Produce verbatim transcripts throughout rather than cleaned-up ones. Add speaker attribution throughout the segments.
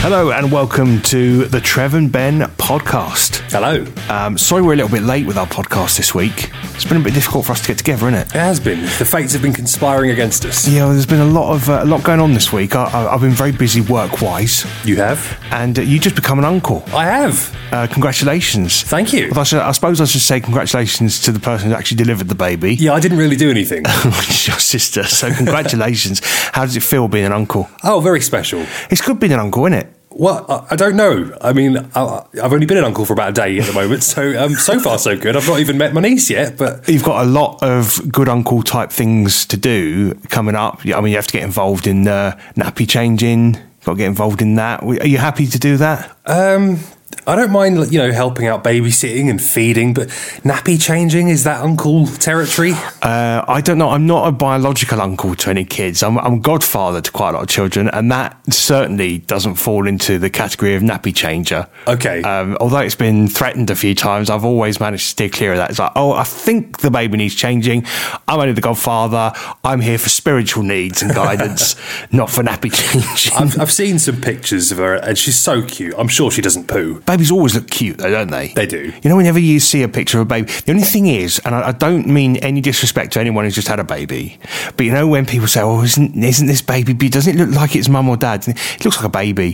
Speaker 1: Hello and welcome to the Trev and Ben podcast.
Speaker 2: Hello.
Speaker 1: Um, sorry we're a little bit late with our podcast this week. It's been a bit difficult for us to get together, isn't it?
Speaker 2: It has been. The fates have been conspiring against us.
Speaker 1: Yeah, well, there's been a lot of uh, a lot going on this week. I, I, I've been very busy work-wise.
Speaker 2: You have?
Speaker 1: And uh, you just become an uncle.
Speaker 2: I have.
Speaker 1: Uh, congratulations.
Speaker 2: Thank you.
Speaker 1: Well, I, should, I suppose I should say congratulations to the person who actually delivered the baby.
Speaker 2: Yeah, I didn't really do anything.
Speaker 1: Which is your sister, so congratulations. How does it feel being an uncle?
Speaker 2: Oh, very special.
Speaker 1: It's good being an uncle, isn't it?
Speaker 2: Well, I, I don't know. I mean, I, I've only been an uncle for about a day at the moment, so um, so far so good. I've not even met my niece yet, but...
Speaker 1: You've got a lot of good uncle type things to do coming up. I mean, you have to get involved in uh, nappy changing. You've got to get involved in that. Are you happy to do that?
Speaker 2: Um... I don't mind, you know, helping out babysitting and feeding, but nappy changing, is that uncle territory?
Speaker 1: Uh, I don't know. I'm not a biological uncle to any kids. I'm, I'm godfather to quite a lot of children, and that certainly doesn't fall into the category of nappy changer.
Speaker 2: Okay.
Speaker 1: Um, although it's been threatened a few times, I've always managed to steer clear of that. It's like, oh, I think the baby needs changing. I'm only the godfather. I'm here for spiritual needs and guidance, not for nappy changing.
Speaker 2: I've, I've seen some pictures of her, and she's so cute. I'm sure she doesn't poo.
Speaker 1: Babies always look cute, though, don't they?
Speaker 2: They do.
Speaker 1: You know, whenever you see a picture of a baby, the only thing is, and I, I don't mean any disrespect to anyone who's just had a baby, but you know when people say, "Oh, isn't isn't this baby? Doesn't it look like it's mum or dad?" It looks like a baby.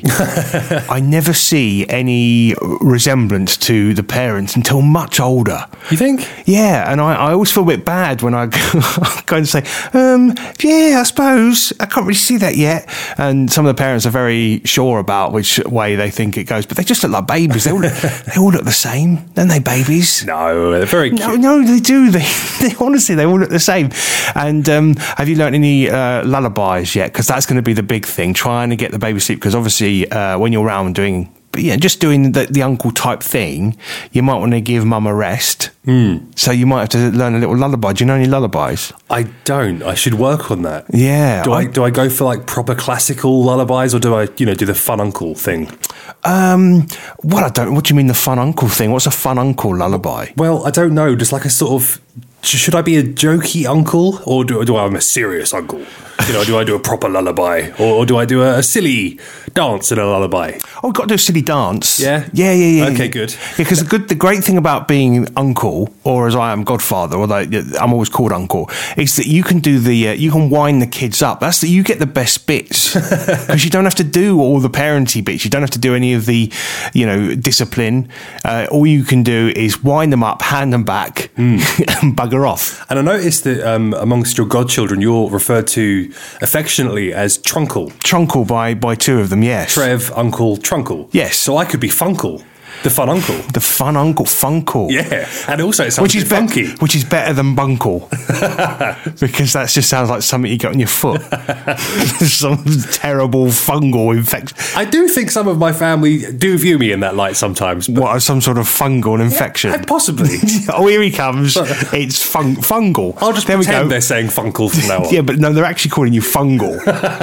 Speaker 1: I never see any resemblance to the parents until much older.
Speaker 2: You think?
Speaker 1: Yeah, and I, I always feel a bit bad when I go and say, um, "Yeah, I suppose I can't really see that yet." And some of the parents are very sure about which way they think it goes, but they just look like babies. They all look, they all look the same, don't they, babies?
Speaker 2: No, they're very cute.
Speaker 1: No, no, they do. They, they honestly, they all look the same. And um, have you learnt any uh, lullabies yet? Because that's going to be the big thing, trying to get the baby sleep. Because obviously, uh, when you're around doing, yeah, just doing the, the uncle type thing, you might want to give mum a rest. Mm. So you might have to learn a little lullaby. Do you know any lullabies?
Speaker 2: I don't. I should work on that.
Speaker 1: Yeah.
Speaker 2: Do I, I do I go for like proper classical lullabies, or do I, you know, do the fun uncle thing?
Speaker 1: Um, well, I don't. What do you mean the fun uncle thing? What's a fun uncle lullaby?
Speaker 2: Well, I don't know. Just like a sort of, should I be a jokey uncle, or do, do I am a serious uncle? You know, do I do a proper lullaby, or, or do I do a, a silly dance in a lullaby?
Speaker 1: Oh, we've got to do a silly dance.
Speaker 2: Yeah?
Speaker 1: Yeah, yeah, yeah.
Speaker 2: Okay,
Speaker 1: yeah.
Speaker 2: good.
Speaker 1: Yeah, because the good, the great thing about being uncle, or as I am godfather, although I'm always called uncle, is that you can do the, uh, you can wind the kids up. That's that you get the best bits because you don't have to do all the parenty bits. You don't have to do any of the, you know, discipline. Uh, all you can do is wind them up, hand them back, mm. and bugger off.
Speaker 2: And I noticed that um, amongst your godchildren, you're referred to affectionately as Trunkle.
Speaker 1: Trunkle by, by two of them, yes.
Speaker 2: Trev, Uncle, Trunkle.
Speaker 1: Yes.
Speaker 2: So I could be Funkle, the fun uncle.
Speaker 1: The fun uncle, Funkle.
Speaker 2: Yeah, and also it sounds
Speaker 1: which is be-
Speaker 2: funky.
Speaker 1: Which is better than Bunkle. Because that just sounds like something you got on your foot. Some terrible fungal infection.
Speaker 2: I do think some of my family do view me in that light sometimes. But
Speaker 1: what, some sort of fungal infection?
Speaker 2: Yeah, possibly.
Speaker 1: Oh, here he comes. It's fun- fungal.
Speaker 2: I'll just
Speaker 1: there
Speaker 2: pretend
Speaker 1: we go.
Speaker 2: They're saying Funkle from now on.
Speaker 1: Yeah, but no, they're actually calling you fungal.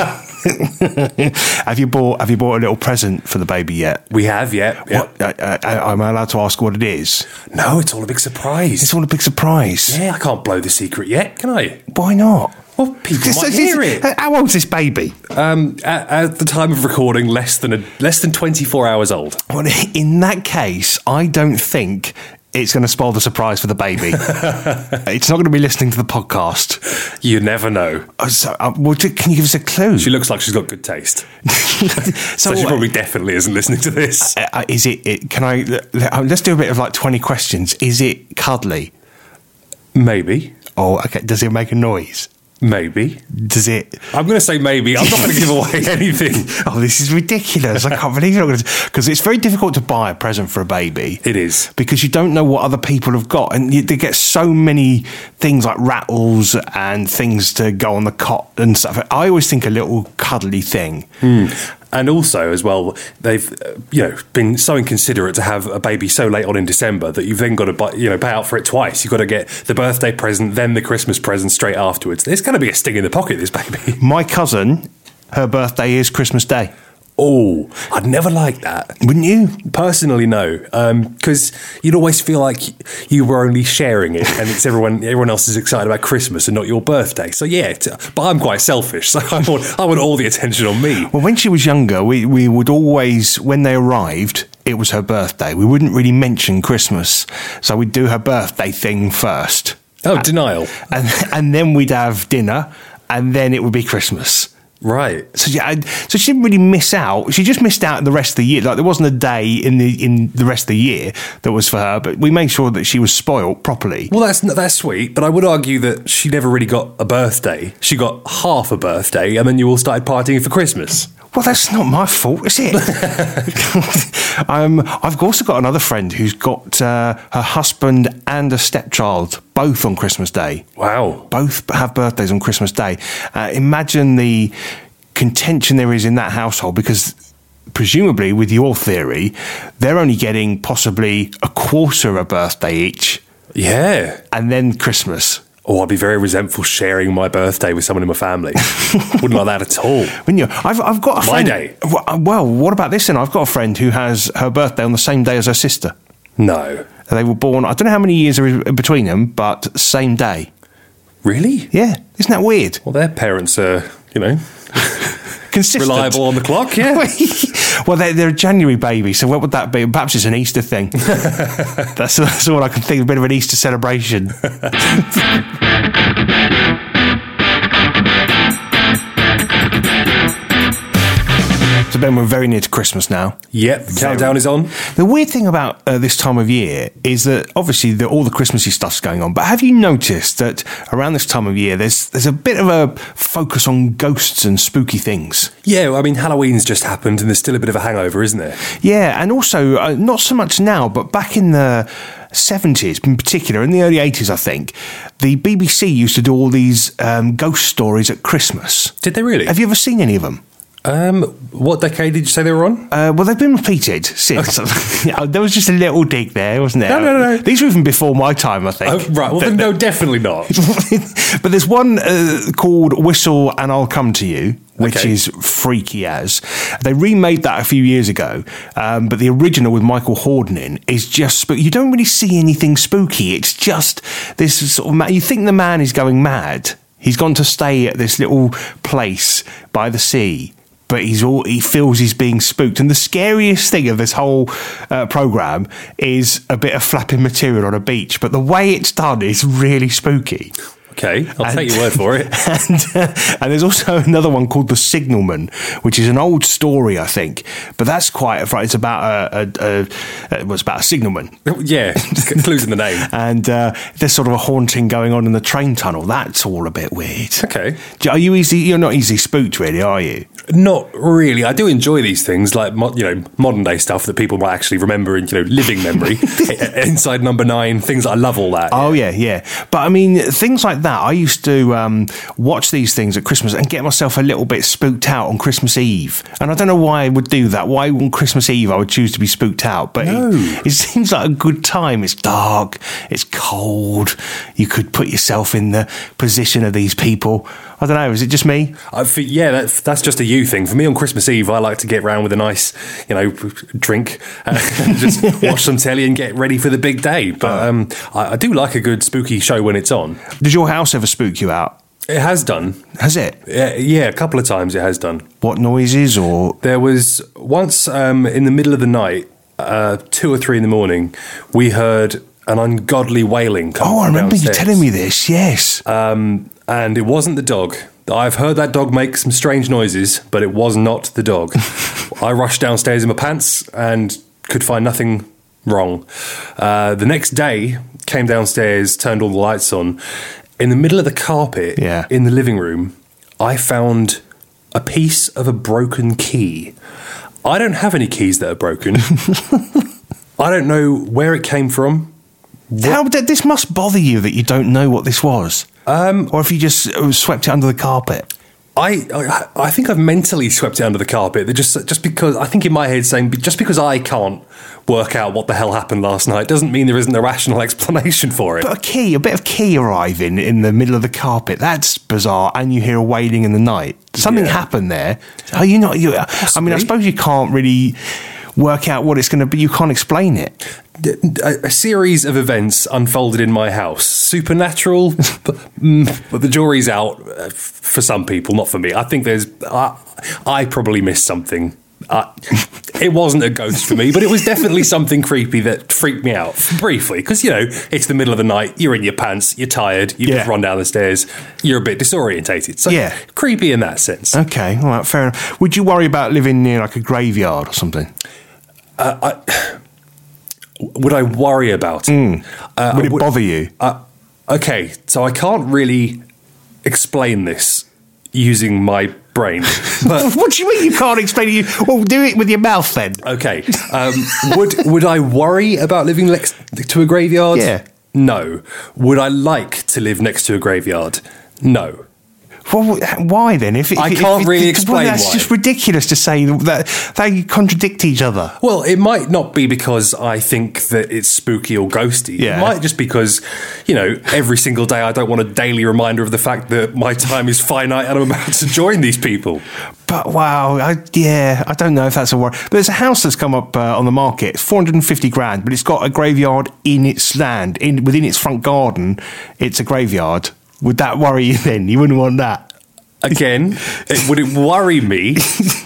Speaker 1: have you bought Have you bought a little present for the baby yet?
Speaker 2: We have, yeah. yeah.
Speaker 1: What, uh, uh, am I allowed to ask what it is?
Speaker 2: No, it's all a big surprise.
Speaker 1: It's all a big surprise.
Speaker 2: Yeah, I can't blow the secret yet, can I?
Speaker 1: Why not?
Speaker 2: Well, people
Speaker 1: So
Speaker 2: might
Speaker 1: this-
Speaker 2: hear it.
Speaker 1: How old's this baby?
Speaker 2: Um, at, at the time of recording, less than a, less than twenty-four hours old.
Speaker 1: Well, in that case, I don't think it's going to spoil the surprise for the baby. It's not going to be listening to the podcast.
Speaker 2: You never know.
Speaker 1: Oh, so, uh, well, can you give us a clue?
Speaker 2: She looks like she's got good taste.
Speaker 1: so,
Speaker 2: so she probably definitely isn't listening to this.
Speaker 1: Uh, uh, is it, it? Can I? Uh, let's do a bit of like twenty questions. Is it cuddly?
Speaker 2: Maybe.
Speaker 1: Oh, okay. Does it make a noise?
Speaker 2: Maybe.
Speaker 1: Does it?
Speaker 2: I'm going to say maybe. I'm not going to give away anything.
Speaker 1: Oh, this is ridiculous. I can't believe it. Because it's very difficult to buy a present for a baby.
Speaker 2: It is.
Speaker 1: Because you don't know what other people have got. And you, they get so many things like rattles and things to go on the cot and stuff. I always think a little cuddly thing.
Speaker 2: Mm. And also, as well, they've uh, you know been so inconsiderate to have a baby so late on in December that you've then got to buy, you know pay out for it twice. You've got to get the birthday present, then the Christmas present straight afterwards. It's going to be a sting in the pocket, this baby.
Speaker 1: My cousin, her birthday is Christmas Day.
Speaker 2: Oh, I'd never like that.
Speaker 1: Wouldn't you?
Speaker 2: Personally, no, because um, you'd always feel like you were only sharing it, and it's everyone. Everyone else is excited about Christmas and not your birthday. So yeah, t- but I'm quite selfish, so I want I want all the attention on me.
Speaker 1: Well, when she was younger, we we would always, when they arrived, it was her birthday. We wouldn't really mention Christmas, so we'd do her birthday thing first.
Speaker 2: Oh, denial,
Speaker 1: and and then we'd have dinner, and then it would be Christmas.
Speaker 2: Right.
Speaker 1: So yeah, I, so she didn't really miss out. She just missed out the rest of the year. Like there wasn't a day in the in the rest of the year that was for her. But we made sure that she was spoilt properly.
Speaker 2: Well, that's that's sweet. But I would argue that she never really got a birthday. She got half a birthday, and then you all started partying for Christmas.
Speaker 1: Well, that's not my fault, is it? um, I've also got another friend who's got uh, her husband and a stepchild both on Christmas Day.
Speaker 2: Wow.
Speaker 1: Both have birthdays on Christmas Day. Uh, imagine the contention there is in that household, because presumably, with your theory, they're only getting possibly a quarter of a birthday each.
Speaker 2: Yeah.
Speaker 1: And then Christmas.
Speaker 2: Oh, I'd be very resentful sharing my birthday with someone in my family. Wouldn't like that at all.
Speaker 1: Wouldn't you? I've, I've got a friend.
Speaker 2: My day.
Speaker 1: Well, what about this then? I've got a friend who has her birthday on the same day as her sister.
Speaker 2: No.
Speaker 1: They were born, I don't know how many years are in between them, but same day.
Speaker 2: Really?
Speaker 1: Yeah. Isn't that weird?
Speaker 2: Well, their parents are, you know,
Speaker 1: consistent.
Speaker 2: Reliable on the clock, yeah.
Speaker 1: Well, they're, they're a January baby, so what would that be? Perhaps it's an Easter thing. that's, that's all I can think of, a bit of an Easter celebration. So Ben, we're very near to Christmas now.
Speaker 2: Yep, the countdown is on.
Speaker 1: The weird thing about uh, this time of year is that obviously the, all the Christmassy stuff's going on, but have you noticed that around this time of year there's there's a bit of a focus on ghosts and spooky things?
Speaker 2: Yeah, well, I mean, Halloween's just happened and there's still a bit of a hangover, isn't there?
Speaker 1: Yeah, and also, uh, not so much now, but back in the seventies, in particular, in the early eighties, I think, the B B C used to do all these um, ghost stories at Christmas.
Speaker 2: Did they really?
Speaker 1: Have you ever seen any of them?
Speaker 2: Um, what decade did you say they were on?
Speaker 1: Uh, well, they've been repeated since. There was just a little dig there, wasn't there?
Speaker 2: No, no, no.
Speaker 1: These were even before my time, I think.
Speaker 2: Oh, right, well, then, no, definitely not.
Speaker 1: But there's one uh, called Whistle and I'll Come to You, which
Speaker 2: Okay.
Speaker 1: is freaky as. They remade that a few years ago, um, but the original with Michael Hordern in is just spooky. You don't really see anything spooky. It's just this sort of... Ma- you think the man is going mad. He's gone to stay at this little place by the sea, but he's all, he feels he's being spooked. And the scariest thing of this whole uh, programme is a bit of flapping material on a beach. But the way it's done is really spooky.
Speaker 2: Okay, I'll
Speaker 1: And-
Speaker 2: take your word for it.
Speaker 1: And, uh, and there's also another one called The Signalman, which is an old story, I think. But that's quite a fright. It's about a, a, a, a it was about a signalman.
Speaker 2: Yeah, clues in the name.
Speaker 1: And uh, there's sort of a haunting going on in the train tunnel. That's all a bit weird.
Speaker 2: Okay.
Speaker 1: Are you easy? You're not easily spooked, really, are you?
Speaker 2: Not really. I do enjoy these things, like mo- you know, modern day stuff that people might actually remember in, you know, living memory. Inside Number Nine, things I love all that.
Speaker 1: Oh yeah, yeah. But I mean, things like that. I used to um, watch these things at Christmas and get myself a little bit spooked out on Christmas Eve. And I don't know why I would do that. Why on Christmas Eve I would choose to be spooked out? But
Speaker 2: No.
Speaker 1: it, it seems like a good time. It's dark. It's cold. You could put yourself in the position of these people. I don't know. Is it just me?
Speaker 2: I think, yeah, that's, that's just a you thing. For me on Christmas Eve, I like to get round with a nice, you know, drink, uh, and just watch some telly and get ready for the big day. But um, I, I do like a good spooky show when it's on.
Speaker 1: Does your house ever spook you out?
Speaker 2: It has done.
Speaker 1: Has it?
Speaker 2: Yeah, yeah, a couple of times it has done.
Speaker 1: What noises or...
Speaker 2: There was once um, in the middle of the night, uh, two or three in the morning, we heard an ungodly wailing come
Speaker 1: Oh, I remember you
Speaker 2: downstairs.
Speaker 1: telling me this. Yes.
Speaker 2: Um, and it wasn't the dog. I've heard that dog make some strange noises, but it was not the dog. I rushed downstairs in my pants and could find nothing wrong. Uh, the next day, came downstairs, turned all the lights on. In the middle of the carpet
Speaker 1: Yeah.
Speaker 2: in the living room, I found a piece of a broken key. I don't have any keys that are broken. I don't know where it came from.
Speaker 1: How this must bother you that you don't know what this was,
Speaker 2: Um,
Speaker 1: or if you just uh, swept it under the carpet.
Speaker 2: I, I I think I've mentally swept it under the carpet. That just just because I think in my head saying just because I can't work out what the hell happened last night doesn't mean there isn't a rational explanation for it.
Speaker 1: But a key, a bit of key arriving in the middle of the carpet, that's bizarre. And you hear a wailing in the night. Something
Speaker 2: Yeah.
Speaker 1: happened there. Are you not? You, I mean, I suppose you can't really work out what it's going to be. You can't explain it.
Speaker 2: A, a series of events unfolded in my house. Supernatural, but, mm, but the jury's out uh, f- for some people, not for me. I think there's. I, I probably missed something. Uh, it wasn't a ghost for me, but it was definitely something creepy that freaked me out briefly. Because, you know, it's the middle of the night, you're in your pants, you're tired, you've
Speaker 1: Yeah.
Speaker 2: just run down the stairs, you're a bit disorientated. So,
Speaker 1: Yeah.
Speaker 2: creepy in that sense.
Speaker 1: Okay, all right, fair enough. Would you worry about living near like a graveyard or something?
Speaker 2: Would I worry about it? Uh,
Speaker 1: Would it
Speaker 2: would-
Speaker 1: bother you?
Speaker 2: Uh, okay, so I can't really explain this using my brain. But
Speaker 1: What do you mean you can't explain it? You well, do it with your mouth then.
Speaker 2: okay, um, would would I worry about living next to a graveyard?
Speaker 1: Yeah.
Speaker 2: No. Would I like to live next to a graveyard? No.
Speaker 1: Well, why then? If, if
Speaker 2: I
Speaker 1: if-
Speaker 2: can't
Speaker 1: if-
Speaker 2: really
Speaker 1: well,
Speaker 2: explain
Speaker 1: That's
Speaker 2: why.
Speaker 1: just ridiculous to say that they contradict each other.
Speaker 2: Well, it might not be because I think that it's spooky or ghosty.
Speaker 1: Yeah.
Speaker 2: It might just because, you know, every single day I don't want a daily reminder of the fact that my time is finite and I'm about to join these people.
Speaker 1: But wow, I, yeah, I don't know if that's a worry. But there's a house that's come up uh, on the market, four hundred fifty grand, but it's got a graveyard in its land, in within its front garden. It's a graveyard. Would that worry you then? You wouldn't want that.
Speaker 2: Again, it, would it worry me?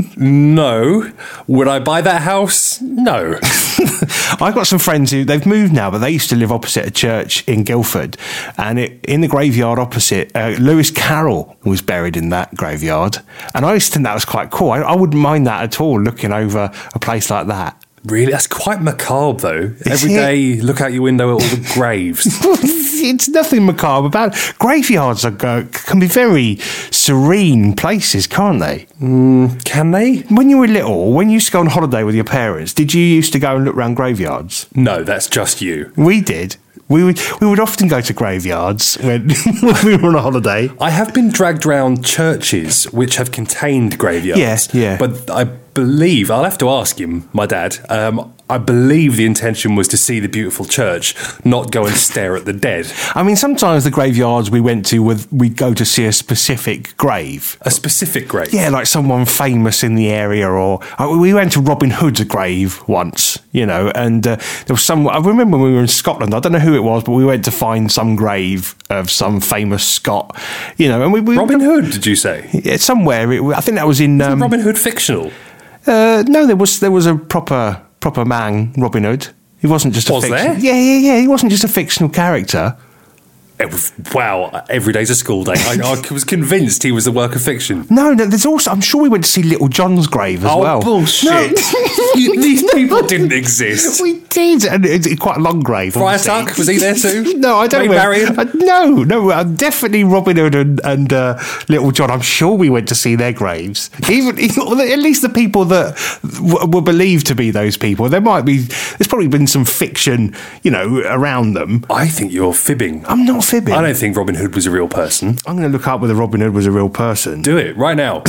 Speaker 2: No. Would I buy that house? No.
Speaker 1: I've got some friends who they've moved now, but they used to live opposite a church in Guildford, and it, in the graveyard opposite, uh, Lewis Carroll was buried in that graveyard, and I used to think that was quite cool. I, I wouldn't mind that at all, looking over a place like that.
Speaker 2: Really? That's quite macabre, though. Every
Speaker 1: it?
Speaker 2: day, look out your window at all the graves.
Speaker 1: It's nothing macabre about it. Graveyards are, go- can be very serene places, can't they?
Speaker 2: Can they?
Speaker 1: When you were little, when you used to go on holiday with your parents, did you used to go and look around graveyards?
Speaker 2: No, that's just you.
Speaker 1: We did. We would we would often go to graveyards when, when we were on a holiday.
Speaker 2: I have been dragged around churches which have contained graveyards.
Speaker 1: Yes, yeah.
Speaker 2: But I believe, I'll have to ask him, my dad, um, I believe the intention was to see the beautiful church, not go and stare at the dead.
Speaker 1: I mean, sometimes the graveyards we went to, with, we'd go to see a specific grave.
Speaker 2: A specific grave.
Speaker 1: Yeah, like someone famous in the area, or uh, we went to Robin Hood's grave once, you know, and uh, there was some. I remember when we were in Scotland. I don't know who it was, but we went to find some grave of some famous Scot, you know, and we, we
Speaker 2: Robin Hood, did you say?
Speaker 1: yeah, somewhere. It, I think that was in. Um,
Speaker 2: Robin Hood fictional?
Speaker 1: uh, no, there was there was a proper proper man, Robin Hood. He wasn't just a
Speaker 2: Was
Speaker 1: fiction-
Speaker 2: there?
Speaker 1: Yeah, yeah, yeah. He wasn't just a fictional character.
Speaker 2: It was, wow, every day's a school day. I, I was convinced he was a work of fiction.
Speaker 1: No, no, there's also. I'm sure we went to see Little John's grave as
Speaker 2: Oh,
Speaker 1: well.
Speaker 2: bullshit.
Speaker 1: No.
Speaker 2: You- these people didn't exist.
Speaker 1: We did, and it's quite a long grave.
Speaker 2: Friar
Speaker 1: obviously.
Speaker 2: Tuck, was he there too?
Speaker 1: No, I don't
Speaker 2: Maid
Speaker 1: know.
Speaker 2: Marian?
Speaker 1: Uh, no, no, uh, definitely Robin Hood and, and uh, Little John. I'm sure we went to see their graves. Even, even at least the people that w- were believed to be those people. There might be. There's probably been some fiction, you know, around them.
Speaker 2: I think you're fibbing.
Speaker 1: I'm not fibbing.
Speaker 2: I don't think Robin Hood was a real person.
Speaker 1: I'm going to look up whether Robin Hood was a real person.
Speaker 2: Do it right now.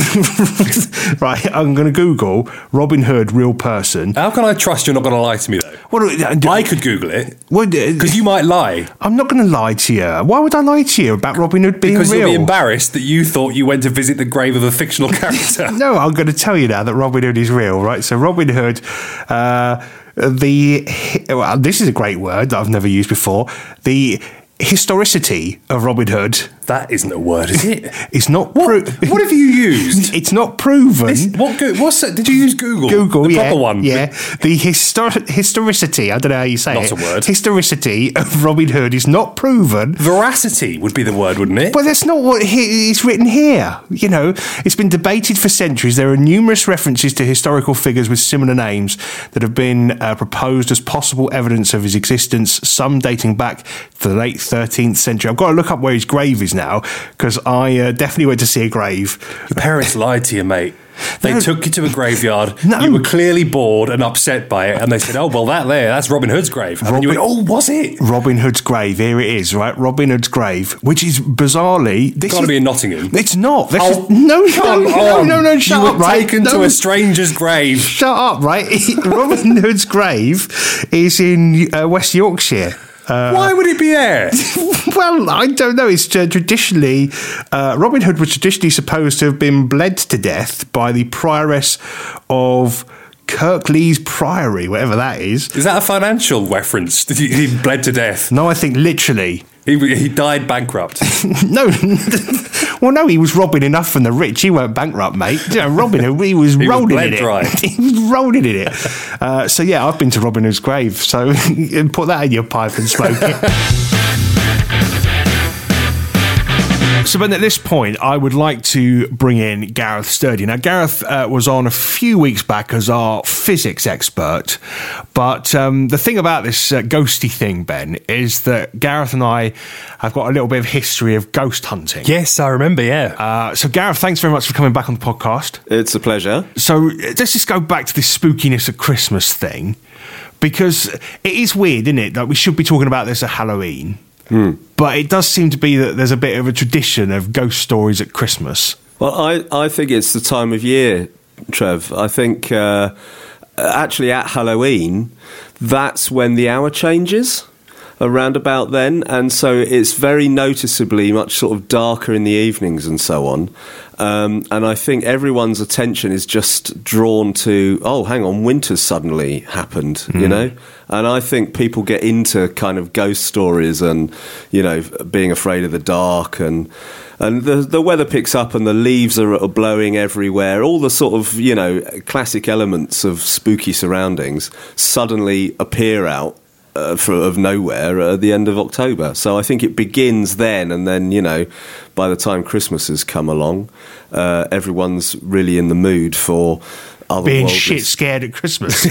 Speaker 1: Right, I'm going to Google Robin Hood real person.
Speaker 2: How can I trust you're not going to lie to me though?
Speaker 1: What do- uh,
Speaker 2: I could Google it
Speaker 1: What,
Speaker 2: because you might lie
Speaker 1: I'm not going to lie to you. Why would I lie to you about Robin Hood being
Speaker 2: because
Speaker 1: real?
Speaker 2: you'll be embarrassed that you thought you went to visit the grave of a fictional character.
Speaker 1: No, I'm going to tell you now that Robin Hood is real, right? So Robin Hood, uh, the well, this is a great word that I've never used before. The historicity of Robin Hood
Speaker 2: That isn't a word, is it?
Speaker 1: is not.
Speaker 2: What,
Speaker 1: Pro-
Speaker 2: what have you used?
Speaker 1: It's not proven.
Speaker 2: This- what? go- What's that? Did you use Google?
Speaker 1: Google,
Speaker 2: the
Speaker 1: yeah,
Speaker 2: proper one.
Speaker 1: yeah. The histor- historicity, I don't know how you say
Speaker 2: Not
Speaker 1: it.
Speaker 2: a word.
Speaker 1: Historicity of Robin Hood is not proven.
Speaker 2: Veracity would be the word, wouldn't it?
Speaker 1: But that's not what he- is written here. You know, it's been debated for centuries. There are numerous references to historical figures with similar names that have been uh, proposed as possible evidence of his existence, some dating back to the late thirteenth century. I've got to look up where his grave is now, because I uh, definitely went to see a grave.
Speaker 2: Your parents lied to you, mate. They
Speaker 1: No.
Speaker 2: took you to a graveyard.
Speaker 1: No.
Speaker 2: You were clearly bored and upset by it, and they said, "Oh, well, that there, that's Robin Hood's grave." And then you went, "Oh, was it?"
Speaker 1: Robin Hood's grave. Here it is, right? Robin Hood's grave, which is bizarrely. This
Speaker 2: Got to
Speaker 1: is,
Speaker 2: be in Nottingham.
Speaker 1: It's not. This
Speaker 2: Oh,
Speaker 1: is, no, no,
Speaker 2: come
Speaker 1: no,
Speaker 2: on.
Speaker 1: no, no, shut
Speaker 2: you
Speaker 1: up,
Speaker 2: were
Speaker 1: right?
Speaker 2: taken
Speaker 1: no,
Speaker 2: to a stranger's grave.
Speaker 1: Shut up, right? Robin Hood's grave is in uh, West Yorkshire. Uh,
Speaker 2: Why would it be there?
Speaker 1: Well, I don't know. It's uh, traditionally, uh, Robin Hood was traditionally supposed to have been bled to death by the prioress of Kirklees Priory, whatever that is.
Speaker 2: Is that a financial reference? Did he, he bled to death?
Speaker 1: No, I think literally.
Speaker 2: He, he died bankrupt.
Speaker 1: No, well, no, he was robbing enough from the rich. He weren't bankrupt, mate. You know, Robin Hood, he was
Speaker 2: He was
Speaker 1: rolling
Speaker 2: bled
Speaker 1: in
Speaker 2: dry.
Speaker 1: it. He was rolling in it. Uh, so yeah, I've been to Robin Hood's grave. So put that in your pipe and smoke it. So, Ben, at this point, I would like to bring in Gareth Sturdy. Now, Gareth uh, was on a few weeks back as our physics expert, but um, the thing about this uh, ghosty thing, Ben, is that Gareth and I have got a little bit of history of ghost hunting.
Speaker 2: Yes, I remember, yeah.
Speaker 1: Uh, so, Gareth, thanks very much for coming back on the podcast.
Speaker 3: It's a pleasure.
Speaker 1: So, let's just go back to this spookiness at Christmas thing, because it is weird, isn't it? That we should be talking about this at Halloween. Hmm. But it does seem to be that there's a bit of a tradition of ghost stories at Christmas.
Speaker 3: Well, I, I think it's the time of year, Trev. I think uh, actually at Halloween, that's when the hour changes, around about then. And so it's very noticeably much sort of darker in the evenings and so on. Um, and I think everyone's attention is just drawn to, oh, hang on, winter's suddenly happened, mm. you know? And I think people get into kind of ghost stories and, you know, being afraid of the dark and and the the weather picks up and the leaves are, are blowing everywhere. All the sort of, you know, classic elements of spooky surroundings suddenly appear out Uh, for, of nowhere at the end of October. So I think it begins then, and then, you know, by the time Christmas has come along, uh, everyone's really in the mood for
Speaker 1: being shit scared at Christmas.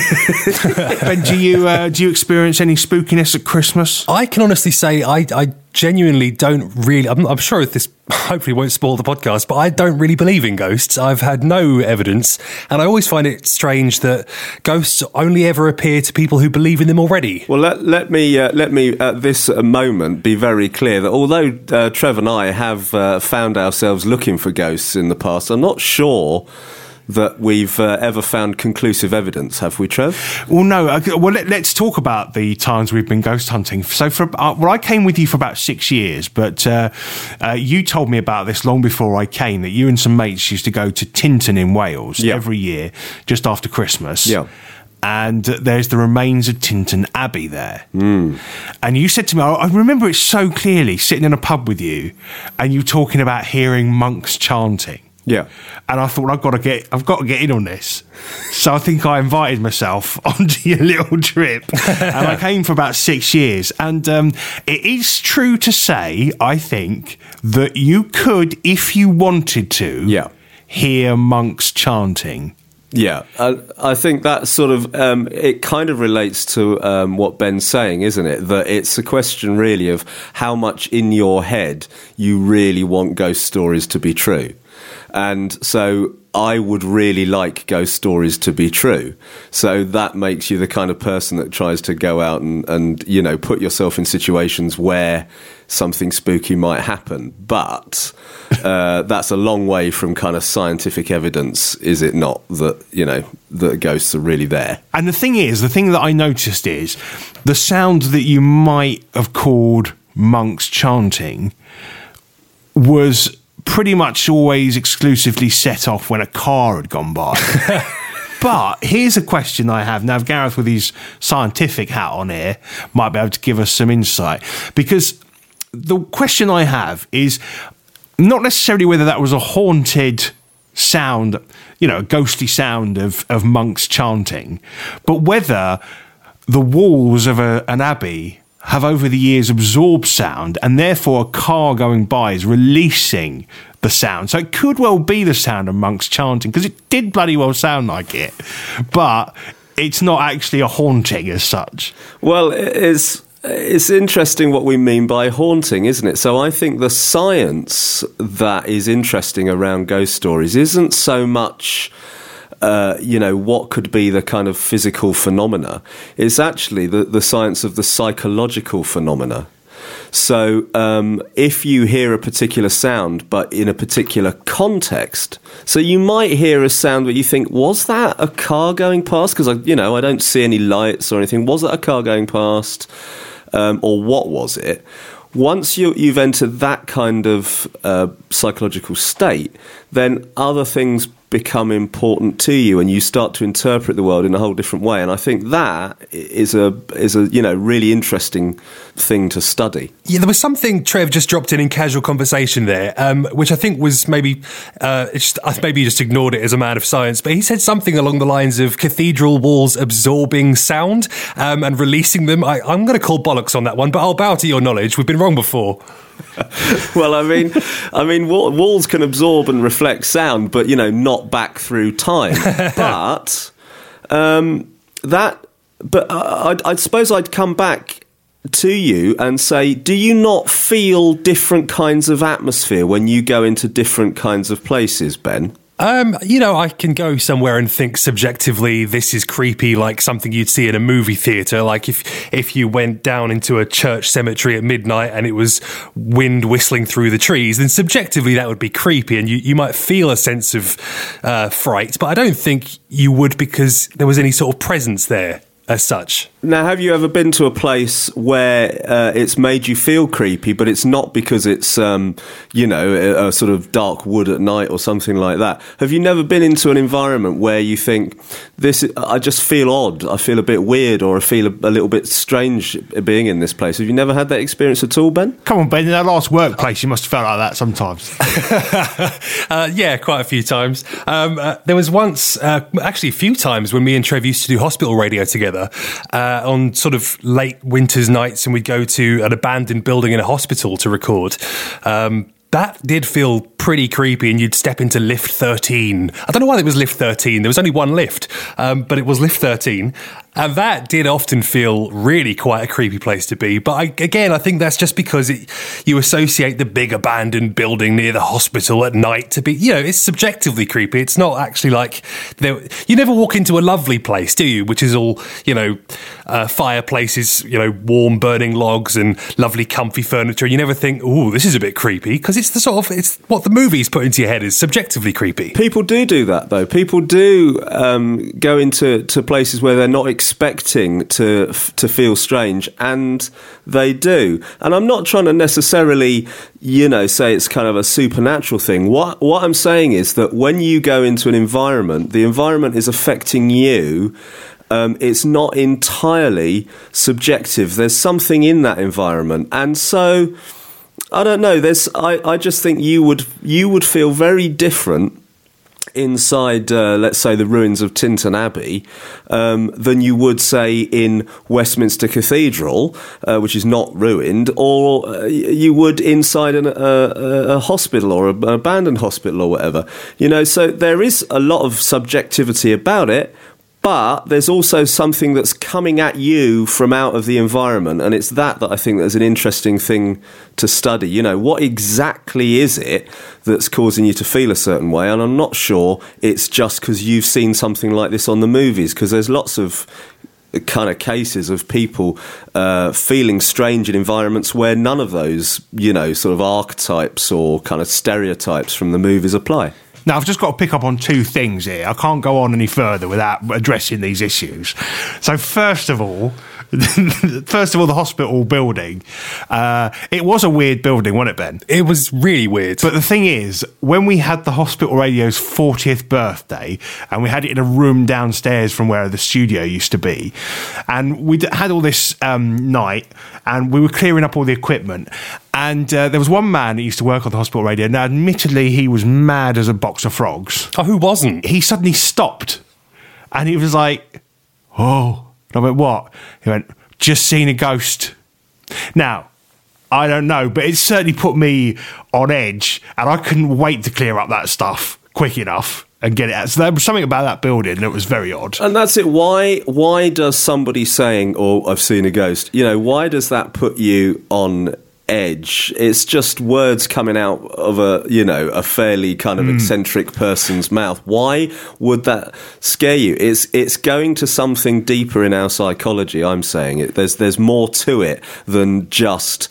Speaker 1: Ben, do you uh, do you experience any spookiness at Christmas?
Speaker 2: I can honestly say I, I genuinely don't really. I'm, I'm sure this hopefully won't spoil the podcast, but I don't really believe in ghosts. I've had no evidence, and I always find it strange that ghosts only ever appear to people who believe in them already.
Speaker 3: Well, let, let me uh, let me at this uh, moment be very clear that although uh, Trev and I have uh, found ourselves looking for ghosts in the past, I'm not sure that we've uh, ever found conclusive evidence, have we, Trev?
Speaker 1: Well, no. Okay, well, let, let's talk about the times we've been ghost hunting. So, for uh, well, I came with you for about six years, but uh, uh, you told me about this long before I came, that you and some mates used to go to Tintern in Wales
Speaker 3: yeah.
Speaker 1: every year, just after Christmas.
Speaker 3: Yeah.
Speaker 1: And there's the remains of Tintern Abbey there.
Speaker 3: Mm.
Speaker 1: And you said to me, I remember it so clearly, sitting in a pub with you, and you talking about hearing monks chanting.
Speaker 3: Yeah.
Speaker 1: And I thought, I've got to get, I've got to get in on this. So I think I invited myself onto your little trip, and I came for about six years. And um, it is true to say, I think, that you could, if you wanted to,
Speaker 3: yeah.
Speaker 1: hear monks chanting.
Speaker 3: Yeah, I, I think that sort of, um, it kind of relates to um, what Ben's saying, isn't it? That it's a question really of how much in your head you really want ghost stories to be true. And so I would really like ghost stories to be true. So that makes you the kind of person that tries to go out and, and you know, put yourself in situations where something spooky might happen. But uh, that's a long way from kind of scientific evidence, is it not, that, you know, that ghosts are really there.
Speaker 1: And the thing is, the thing that I noticed is the sound that you might have called monks chanting was pretty much always exclusively set off when a car had gone by. But here's a question I have. Now, Gareth, with his scientific hat on here, might be able to give us some insight. Because the question I have is not necessarily whether that was a haunted sound, you know, a ghostly sound of, of monks chanting, but whether the walls of a, an abbey have over the years absorbed sound, and therefore a car going by is releasing the sound. So it could well be the sound of monks chanting, because it did bloody well sound like it, but it's not actually a haunting as such.
Speaker 3: Well, it's It's interesting what we mean by haunting, isn't it? So I think the science that is interesting around ghost stories isn't so much, uh, you know, what could be the kind of physical phenomena. It's actually the, the science of the psychological phenomena. So um, if you hear a particular sound, but in a particular context, so you might hear a sound where you think, was that a car going past? Because, I, you know, I don't see any lights or anything. Was that a car going past? Um, or what was it? Once you, you've entered that kind of uh, psychological state, then other things become important to you, and you start to interpret the world in a whole different way. And I think that is a is a you know really interesting thing to study.
Speaker 2: Yeah, there was something Trev just dropped in in casual conversation there, um, which I think was maybe uh, it's just, maybe you just ignored it as a man of science. But he said something along the lines of cathedral walls absorbing sound um, and releasing them. I, I'm going to call bollocks on that one, but I'll bow to your knowledge. We've been wrong before.
Speaker 3: Well, I mean, I mean, walls can absorb and reflect sound, but you know, not back through time. but um, that, but I, I suppose I'd come back to you and say, do you not feel different kinds of atmosphere when you go into different kinds of places, Ben?
Speaker 2: Um, you know, I can go somewhere and think subjectively this is creepy, like something you'd see in a movie theatre. Like if if you went down into a church cemetery at midnight and it was wind whistling through the trees, then subjectively that would be creepy, and you, you might feel a sense of uh, fright. But I don't think you would because there was any sort of presence there as such.
Speaker 3: Now, have you ever been to a place where uh, it's made you feel creepy, but it's not because it's, um, you know, a, a sort of dark wood at night or something like that? Have you never been into an environment where you think, this, I just feel odd, I feel a bit weird, or I feel a, a little bit strange being in this place? Have you never had that experience at all, Ben?
Speaker 1: Come on, Ben, in our last workplace, you must have felt like that sometimes.
Speaker 2: uh, yeah, quite a few times. Um, uh, there was once, uh, actually a few times, when me and Trev used to do hospital radio together, uh, on sort of late winter's nights, and we'd go to an abandoned building in a hospital to record. Um, that did feel pretty creepy, and you'd step into lift thirteen. I don't know why it was lift thirteen. There was only one lift, um, but it was lift thirteen. And that did often feel really quite a creepy place to be. But I, again, I think that's just because it, you associate the big abandoned building near the hospital at night to be, you know, it's subjectively creepy. It's not actually like, there, you never walk into a lovely place, do you? Which is all, you know, uh, fireplaces, you know, warm burning logs and lovely comfy furniture. You never think, ooh, this is a bit creepy, because it's the sort of, it's what the movies put into your head is subjectively creepy.
Speaker 3: People do do that, though. People do um, go into to places where they're not expecting to to feel strange, and they do. And I'm not trying to necessarily, you know, say it's kind of a supernatural thing. What what I'm saying is that when you go into an environment, the environment is affecting you. Um, it's not entirely subjective. There's something in that environment, and so I don't know. There's I, I just think you would you would feel very different inside, uh, let's say, the ruins of Tintern Abbey, um, than you would, say, in Westminster Cathedral, uh, which is not ruined, or uh, you would inside an, uh, a hospital or an abandoned hospital or whatever. You know, so there is a lot of subjectivity about it, but there's also something that's coming at you from out of the environment, and it's that that I think is an interesting thing to study. You know, what exactly is it that's causing you to feel a certain way? And I'm not sure it's just because you've seen something like this on the movies, because there's lots of kind of cases of people uh, feeling strange in environments where none of those, you know, sort of archetypes or kind of stereotypes from the movies apply.
Speaker 1: Now, I've just got to pick up on two things here. I can't go on any further without addressing these issues. So, first of all, first of all, the hospital building. Uh, it was a weird building, wasn't it, Ben?
Speaker 2: It was really weird.
Speaker 1: But the thing is, when we had the hospital radio's fortieth birthday, and we had it in a room downstairs from where the studio used to be, and we had all this um, night, and we were clearing up all the equipment, and uh, there was one man that used to work on the hospital radio. Now, admittedly, he was mad as a box of frogs.
Speaker 2: Oh, who wasn't?
Speaker 1: He suddenly stopped, and he was like, oh. And I went, what? He went, just seen a ghost. Now, I don't know, but it certainly put me on edge, and I couldn't wait to clear up that stuff quick enough. and get it out. So there was something about that building that was very odd.
Speaker 3: And that's it. Why why does somebody saying, oh, I've seen a ghost, you know, why does that put you on edge? It's just words coming out of a, you know, a fairly kind of mm. eccentric person's mouth. Why would that scare you? It's it's going to something deeper in our psychology, I'm saying. It, there's there's more to it than just,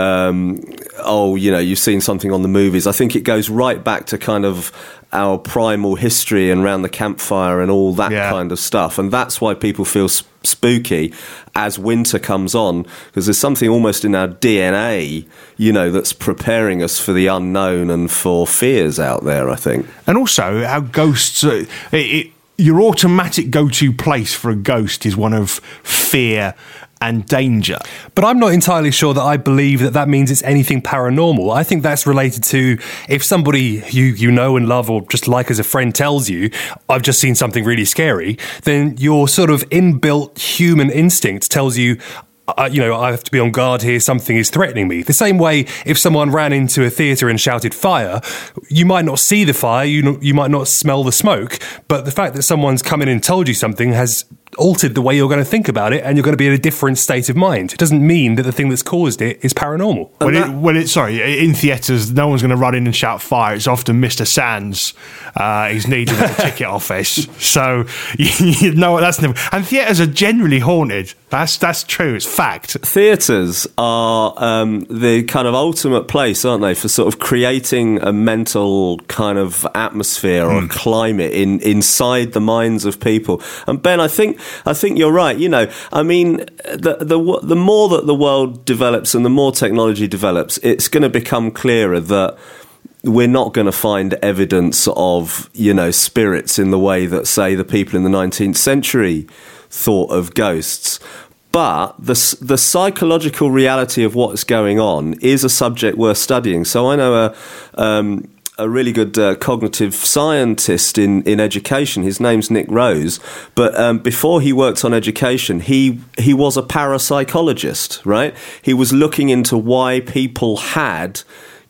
Speaker 3: um, oh, you know, you've seen something on the movies. I think it goes right back to kind of our primal history and around the campfire and all that yeah. kind of stuff. And that's why people feel sp- spooky as winter comes on, because there's something almost in our D N A, you know, that's preparing us for the unknown and for fears out there, I think.
Speaker 1: And also how ghosts, uh, it, it, your automatic go-to place for a ghost is one of fear and danger.
Speaker 2: But I'm not entirely sure that I believe that that means it's anything paranormal. I think that's related to if somebody you, you know and love or just like as a friend tells you, I've just seen something really scary, then your sort of inbuilt human instinct tells you, Uh, you know, I have to be on guard here, something is threatening me. The same way, if someone ran into a theatre and shouted fire, you might not see the fire, you, you might not smell the smoke, but the fact that someone's come in and told you something has altered the way you're going to think about it, and you're going to be in a different state of mind. It doesn't mean that the thing that's caused it is paranormal.
Speaker 1: When it, when it, sorry, in theatres, no one's going to run in and shout fire. It's often Mister Sands. Uh, he's needed at the ticket office. So you, you know that's never. And theatres are generally haunted. That's that's true. It's fact.
Speaker 3: Theatres are um, the kind of ultimate place, aren't they, for sort of creating a mental kind of atmosphere or mm. climate in inside the minds of people. And Ben, I think I think you're right. You know, I mean, the the the more that the world develops and the more technology develops, it's going to become clearer that we're not going to find evidence of, you know, spirits in the way that, say, the people in the nineteenth century thought of ghosts. But the the psychological reality of what's going on is a subject worth studying. So I know a um, a really good uh, cognitive scientist in, in education. His name's Nick Rose. But um, before he worked on education, he he was a parapsychologist, right? He was looking into why people had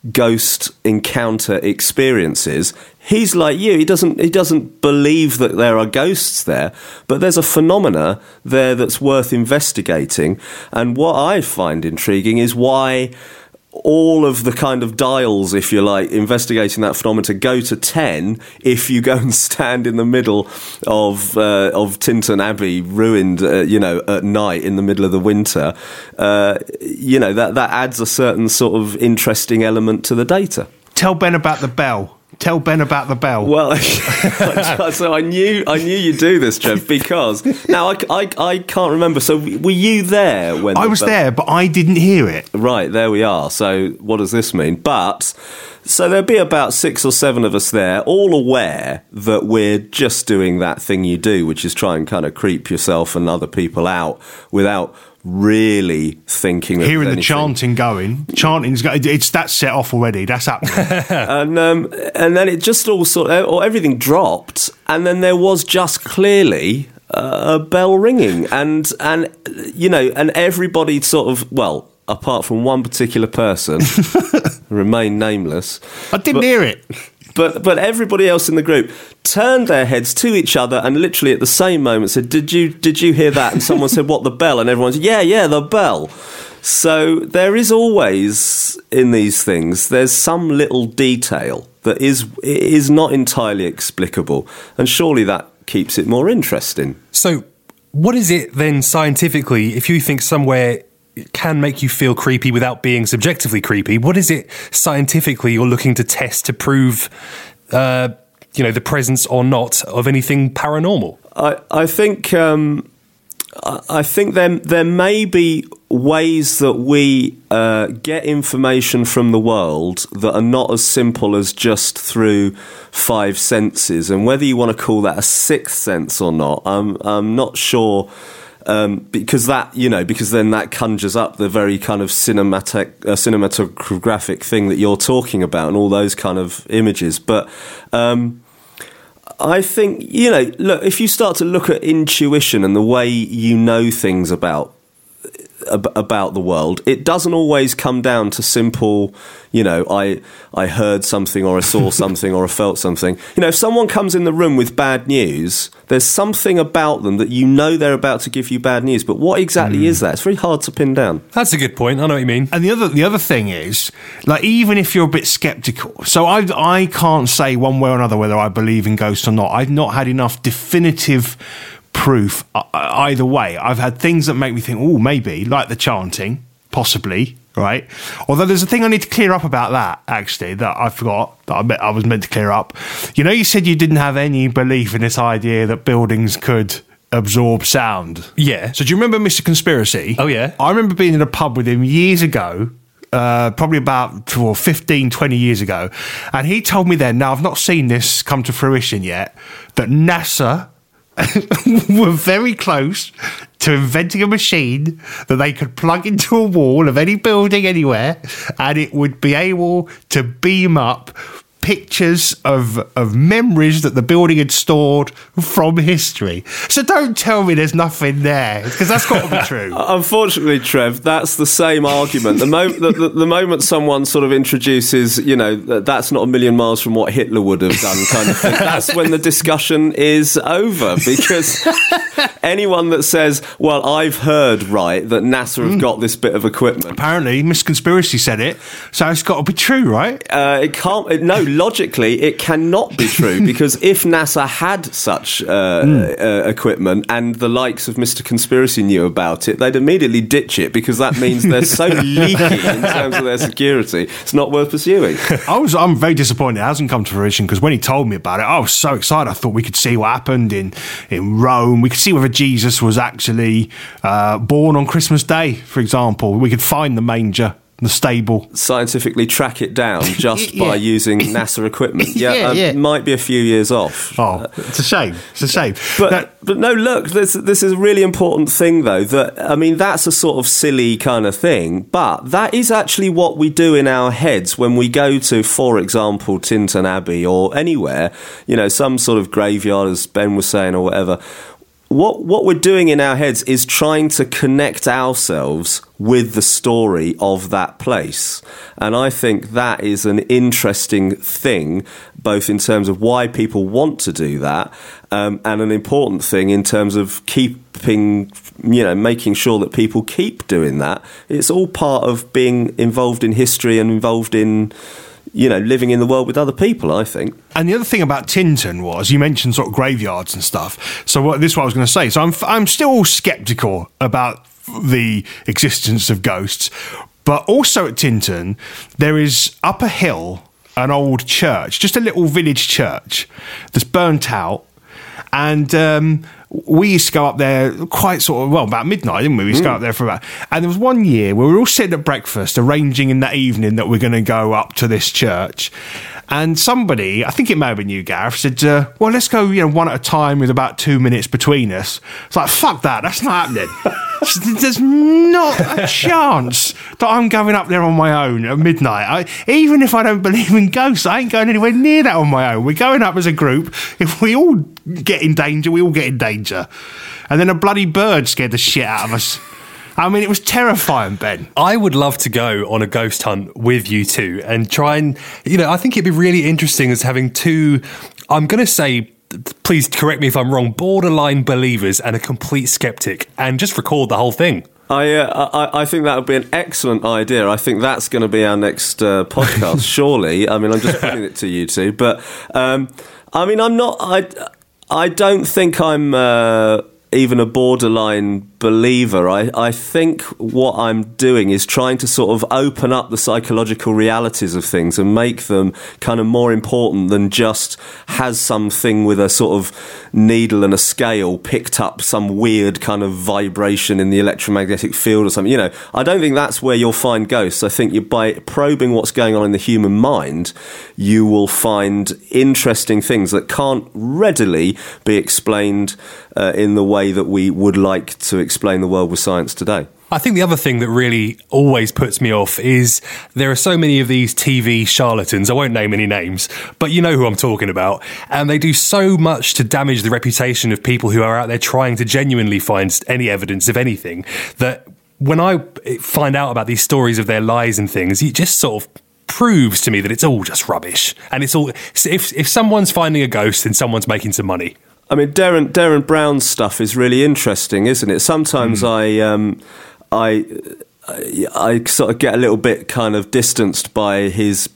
Speaker 3: ghost encounter experiences. He's like you. He doesn't he doesn't believe that there are ghosts there, but there's a phenomena there that's worth investigating. And what I find intriguing is why all of the kind of dials, if you like, investigating that phenomena go to ten if you go and stand in the middle of uh, of Tintern Abbey, ruined, uh, you know, at night in the middle of the winter. Uh, you know, that, that adds a certain sort of interesting element to the data.
Speaker 1: Tell Ben about the bell. Tell Ben about the bell.
Speaker 3: Well, so I knew I knew you'd do this, Trev, because now I, I, I can't remember. So were you there when
Speaker 1: I
Speaker 3: the
Speaker 1: was
Speaker 3: bell-
Speaker 1: there, but I didn't hear it.
Speaker 3: Right, there we are. So what does this mean? But so there'll be about six or seven of us there, all aware that we're just doing that thing you do, which is try and kind of creep yourself and other people out without really thinking.
Speaker 1: Hearing
Speaker 3: of
Speaker 1: the chanting going, chanting's go, it's that's set off already. That's happening.
Speaker 3: and um, and then it just all sort of, or everything dropped, and then there was just clearly uh, a bell ringing, and and you know, and everybody sort of, well, apart from one particular person, remain nameless.
Speaker 1: I didn't
Speaker 3: but,
Speaker 1: hear it.
Speaker 3: But but everybody else in the group turned their heads to each other and literally at the same moment said, "Did you did you hear that?" And someone said, "What, the bell?" And everyone said, "Yeah, yeah, the bell." So there is always in these things, there's some little detail that is is not entirely explicable, and surely that keeps it more interesting.
Speaker 2: So what is it then scientifically, if you think somewhere can make you feel creepy without being subjectively creepy, what is it scientifically you're looking to test to prove, uh, you know, the presence or not of anything paranormal?
Speaker 3: I, I think um, I think there there may be ways that we uh, get information from the world that are not as simple as just through five senses, and whether you want to call that a sixth sense or not, I'm I'm not sure. Um, because that, you know, because then that conjures up the very kind of cinematic, uh, cinematographic thing that you're talking about and all those kind of images. But um, I think, you know, look, if you start to look at intuition and the way you know things about ab- about the world, it doesn't always come down to simple, you know, I I heard something or I saw something or I felt something. You know, if someone comes in the room with bad news, there's something about them that you know they're about to give you bad news. But what exactly mm. is that? It's very hard to pin down.
Speaker 2: That's a good point. I know what you mean.
Speaker 1: And the other the other thing is, like, even if you're a bit sceptical, so I I can't say one way or another whether I believe in ghosts or not. I've not had enough definitive proof either way. I've had things that make me think, oh, maybe, like the chanting, possibly, right? Although there's a thing I need to clear up about that, actually, that I forgot, that I, bet I was meant to clear up. You know, you said you didn't have any belief in this idea that buildings could absorb sound.
Speaker 2: Yeah.
Speaker 1: So do you remember Mister Conspiracy?
Speaker 2: Oh, yeah.
Speaker 1: I remember being in a pub with him years ago, Uh, probably about well, fifteen, twenty years ago. And he told me then, now I've not seen this come to fruition yet, that NASA were very close to inventing a machine that they could plug into a wall of any building anywhere, and it would be able to beam up pictures of of memories that the building had stored from history. So don't tell me there's nothing there, because that's got to be true.
Speaker 3: Unfortunately, Trev, that's the same argument. The, mo- the, the, the moment someone sort of introduces, you know, that's not a million miles from what Hitler would have done kind of thing, that's when the discussion is over, because anyone that says, well, I've heard, right, that NASA have mm. got this bit of equipment.
Speaker 1: Apparently, Miss Conspiracy said it, so it's got to be true, right?
Speaker 3: Uh, it can't, it, no, logically, it cannot be true, because if NASA had such uh, mm. uh, equipment and the likes of Mister Conspiracy knew about it, they'd immediately ditch it, because that means they're so leaky in terms of their security, it's not worth pursuing.
Speaker 1: I was, I'm very disappointed it hasn't come to fruition, because when he told me about it, I was so excited. I thought we could see what happened in, in Rome. We could see whether Jesus was actually uh, born on Christmas Day, for example. We could find the manger, the stable.
Speaker 3: Scientifically track it down just
Speaker 1: yeah.
Speaker 3: by using NASA equipment. Yeah,
Speaker 1: yeah,
Speaker 3: um,
Speaker 1: yeah.
Speaker 3: might be a few years off.
Speaker 1: Oh, it's a shame. It's a shame.
Speaker 3: But
Speaker 1: now,
Speaker 3: but no, look, this this is a really important thing, though. That I mean, that's a sort of silly kind of thing, but that is actually what we do in our heads when we go to, for example, Tintern Abbey or anywhere. You know, some sort of graveyard, as Ben was saying, or whatever. What what we're doing in our heads is trying to connect ourselves with the story of that place. And I think that is an interesting thing, both in terms of why people want to do that, um, and an important thing in terms of keeping, you know, making sure that people keep doing that. It's all part of being involved in history and involved in, you know, living in the world with other people, I think.
Speaker 1: And the other thing about Tintern was, you mentioned sort of graveyards and stuff. So what, this is what I was going to say. So I'm, I'm still sceptical about the existence of ghosts. But also at Tintern, there is up a hill an old church, just a little village church that's burnt out. And um, we used to go up there quite sort of, well, about midnight, didn't we? We used to mm. go up there for about... And there was one year where we were all sitting at breakfast, arranging in that evening that we're going to go up to this church. And somebody, I think it may have been you, Gareth, said, uh, well, let's go, you know, one at a time with about two minutes between us. It's like, fuck that, that's not happening. There's not a chance that I'm going up there on my own at midnight. I, even if I don't believe in ghosts, I ain't going anywhere near that on my own. We're going up as a group. If we all get in danger, we all get in danger. And then a bloody bird scared the shit out of us. I mean, it was terrifying, Ben.
Speaker 2: I would love to go on a ghost hunt with you two and try and, you know, I think it'd be really interesting as having two, I'm going to say, please correct me if I'm wrong, borderline believers and a complete skeptic, and just record the whole thing.
Speaker 3: I, uh, I I think that would be an excellent idea. I think that's going to be our next uh, podcast, surely. I mean, I'm just putting it to you two. But, um, I mean, I'm not... I, I don't think I'm... Uh, even a borderline believer. I, I think what I'm doing is trying to sort of open up the psychological realities of things and make them kind of more important than just has something with a sort of needle and a scale picked up some weird kind of vibration in the electromagnetic field or something. You know, I don't think that's where you'll find ghosts. I think you, by probing what's going on in the human mind, you will find interesting things that can't readily be explained uh, in the way that we would like to explain the world with science today.
Speaker 2: I think the other thing that really always puts me off is there are so many of these T V charlatans, I won't name any names, but you know who I'm talking about, and they do so much to damage the reputation of people who are out there trying to genuinely find any evidence of anything that when I find out about these stories of their lies and things, it just sort of proves to me that it's all just rubbish. And it's all, if if someone's finding a ghost, then someone's making some money.
Speaker 3: I mean, Darren Darren Brown's stuff is really interesting, isn't it? Sometimes mm. I, um, I, I sort of get a little bit kind of distanced by his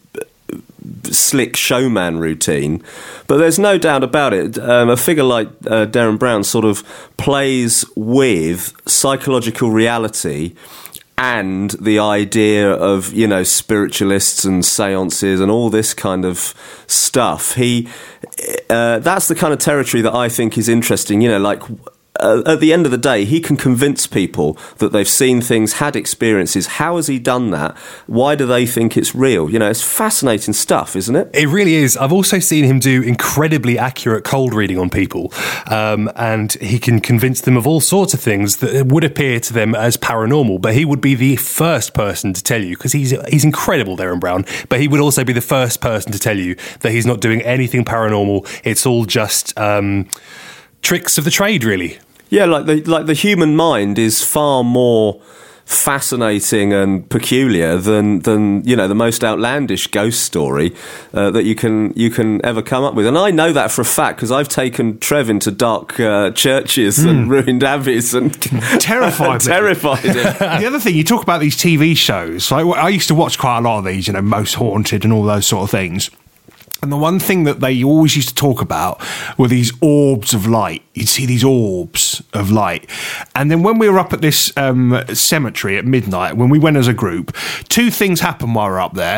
Speaker 3: slick showman routine, but there's no doubt about it. Um, a figure like uh, Darren Brown sort of plays with psychological reality and the idea of, you know, spiritualists and seances and all this kind of stuff. He, uh, that's the kind of territory that I think is interesting. You know, like uh, at the end of the day, he can convince people that they've seen things, had experiences. How has he done that? Why do they think it's real? You know, it's fascinating stuff, isn't it?
Speaker 2: It really is. I've also seen him do incredibly accurate cold reading on people, um, and he can convince them of all sorts of things that would appear to them as paranormal, but he would be the first person to tell you, because he's he's incredible, Darren Brown, but he would also be the first person to tell you that he's not doing anything paranormal. It's all just um, tricks of the trade, really.
Speaker 3: Yeah, like the like the human mind is far more fascinating and peculiar than than you know the most outlandish ghost story uh, that you can you can ever come up with. And I know that for a fact because I've taken Trev into dark uh, churches mm. and ruined abbeys and
Speaker 1: terrified
Speaker 3: terrified him.
Speaker 1: The other thing, you talk about these T V shows. Like, I used to watch quite a lot of these, you know, Most Haunted and all those sort of things. And the one thing that they always used to talk about were these orbs of light. You'd see these orbs of light. And then when we were up at this um, cemetery at midnight, when we went as a group, two things happened while we were up there.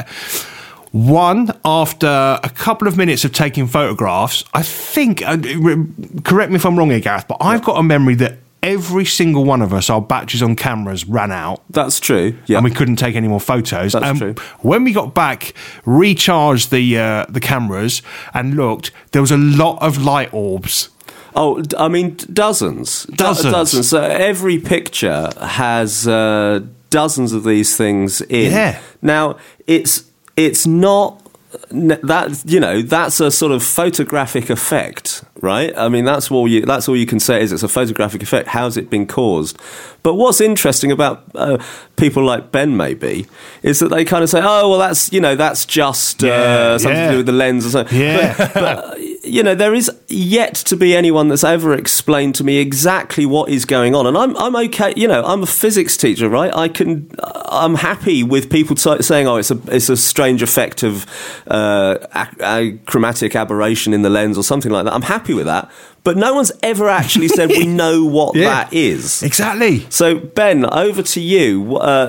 Speaker 1: One, after a couple of minutes of taking photographs, I think, uh, correct me if I'm wrong here, Gareth, but I've got a memory that every single one of us, our batteries on cameras ran out.
Speaker 3: That's true. Yeah,
Speaker 1: and we couldn't take any more photos.
Speaker 3: That's
Speaker 1: um,
Speaker 3: true.
Speaker 1: When we got back, recharged the uh, the cameras and looked, there was a lot of light orbs.
Speaker 3: Oh, I mean, dozens,
Speaker 1: dozens,
Speaker 3: dozens. So every picture has uh, dozens of these things in.
Speaker 1: Yeah.
Speaker 3: Now it's it's not. That, you know, that's a sort of photographic effect, right? I mean, that's all you that's all you can say is it's a photographic effect. How's it been caused? But what's interesting about uh, people like Ben, maybe, is that they kind of say, oh, well, that's, you know, that's just uh,
Speaker 1: yeah,
Speaker 3: something
Speaker 1: yeah.
Speaker 3: to do with the lens or something.
Speaker 1: Yeah.
Speaker 3: But, but, you know, there is yet to be anyone that's ever explained to me exactly what is going on. And I'm I'm okay, you know, I'm a physics teacher, right? I can, I'm happy with people t- saying, oh, it's a it's a strange effect of uh, a- a chromatic aberration in the lens or something like that. I'm happy with that. But no one's ever actually said we know what
Speaker 1: yeah,
Speaker 3: that is.
Speaker 1: Exactly.
Speaker 3: So, Ben, over to you, uh,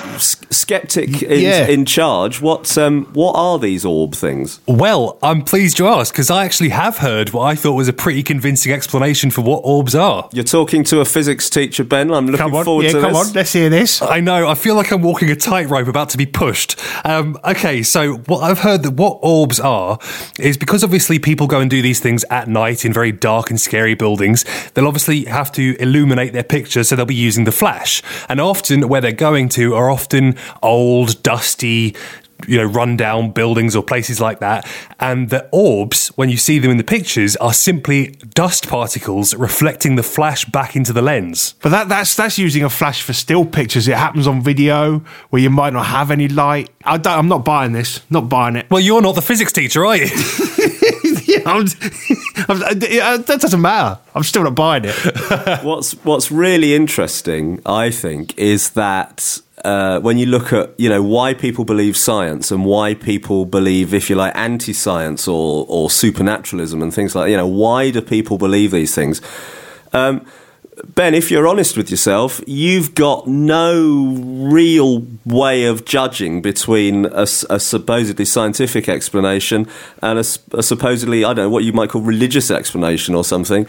Speaker 3: skeptic in,
Speaker 1: yeah.
Speaker 3: in charge. What um, what are these orb things?
Speaker 2: Well, I'm pleased you asked, because I actually have heard what I thought was a pretty convincing explanation for what orbs are.
Speaker 3: You're talking to a physics teacher, Ben. I'm looking
Speaker 1: come on,
Speaker 3: forward
Speaker 1: yeah,
Speaker 3: to
Speaker 1: come
Speaker 3: this.
Speaker 1: on, let's hear this.
Speaker 2: I know, I feel like I'm walking a tightrope about to be pushed. Um, okay, so what I've heard that what orbs are is because obviously people go and do these things at night in very dark and scary buildings, they'll obviously have to illuminate their picture, so they'll be using the flash. And often where they're going to are often old, dusty, you know, rundown buildings or places like that. And the orbs, when you see them in the pictures, are simply dust particles reflecting the flash back into the lens.
Speaker 1: But that, that's that's using a flash for still pictures. It happens on video where you might not have any light. I don't, I'm not buying this. Not buying it.
Speaker 2: Well, you're not the physics teacher, are you?
Speaker 1: yeah, I'm, I'm, that doesn't matter. I'm still not buying it.
Speaker 3: what's What's really interesting, I think, is that uh, when you look at, you know, why people believe science and why people believe, if you like, anti-science or or supernaturalism and things like, you know, why do people believe these things? Um, Ben, if you're honest with yourself, you've got no real way of judging between a, a supposedly scientific explanation and a, a supposedly, I don't know, what you might call religious explanation or something.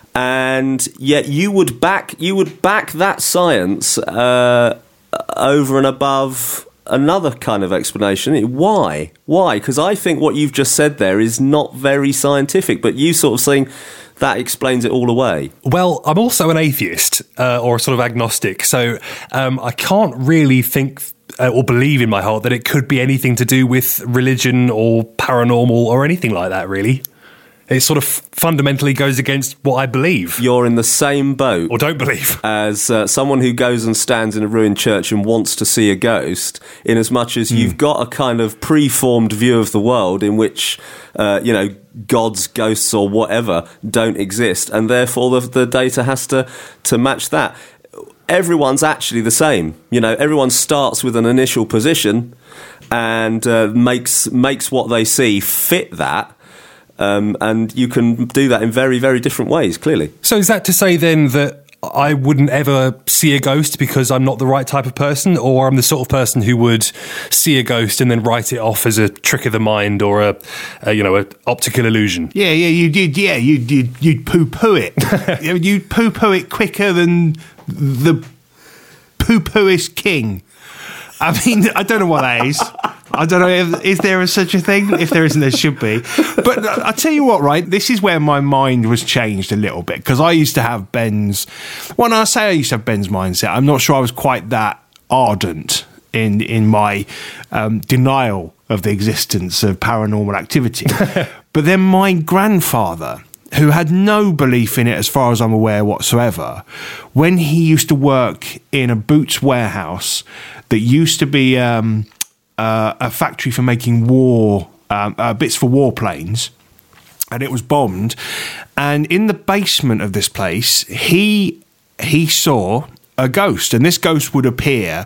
Speaker 3: And yet you would back you would back that science uh, over and above another kind of explanation. Why? Why? Because I think what you've just said there is not very scientific, but you sort of saying that explains it all away.
Speaker 2: Well, I'm also an atheist uh, or a sort of agnostic, so um, I can't really think uh, or believe in my heart that it could be anything to do with religion or paranormal or anything like that, really. It sort of fundamentally goes against what I believe.
Speaker 3: You're in the same boat
Speaker 2: or don't believe
Speaker 3: as uh, someone who goes and stands in a ruined church and wants to see a ghost, in as much as mm. you've got a kind of preformed view of the world in which, uh, you know, gods, ghosts or whatever don't exist, and therefore the, the data has to, to match that. Everyone's actually the same. You know, everyone starts with an initial position and uh, makes makes what they see fit that. Um, and you can do that in very, very different ways, clearly.
Speaker 2: So is that to say then that I wouldn't ever see a ghost because I'm not the right type of person, or I'm the sort of person who would see a ghost and then write it off as a trick of the mind or a, a you know, an optical illusion?
Speaker 1: Yeah, yeah, you did. Yeah, you'd you'd, you'd poo-poo it. You'd poo-poo it quicker than the poo-pooist king. I mean, I don't know what that is. I don't know, if, is there a, such a thing? If there isn't, there should be. But I'll tell you what, right? This is where my mind was changed a little bit, because I used to have Ben's... When I say I used to have Ben's mindset, I'm not sure I was quite that ardent in, in my um, denial of the existence of paranormal activity. But then my grandfather, who had no belief in it as far as I'm aware whatsoever, when he used to work in a Boots warehouse that used to be um, uh, a factory for making war um, uh, bits for warplanes, and it was bombed, and in the basement of this place, he he saw a ghost, and this ghost would appear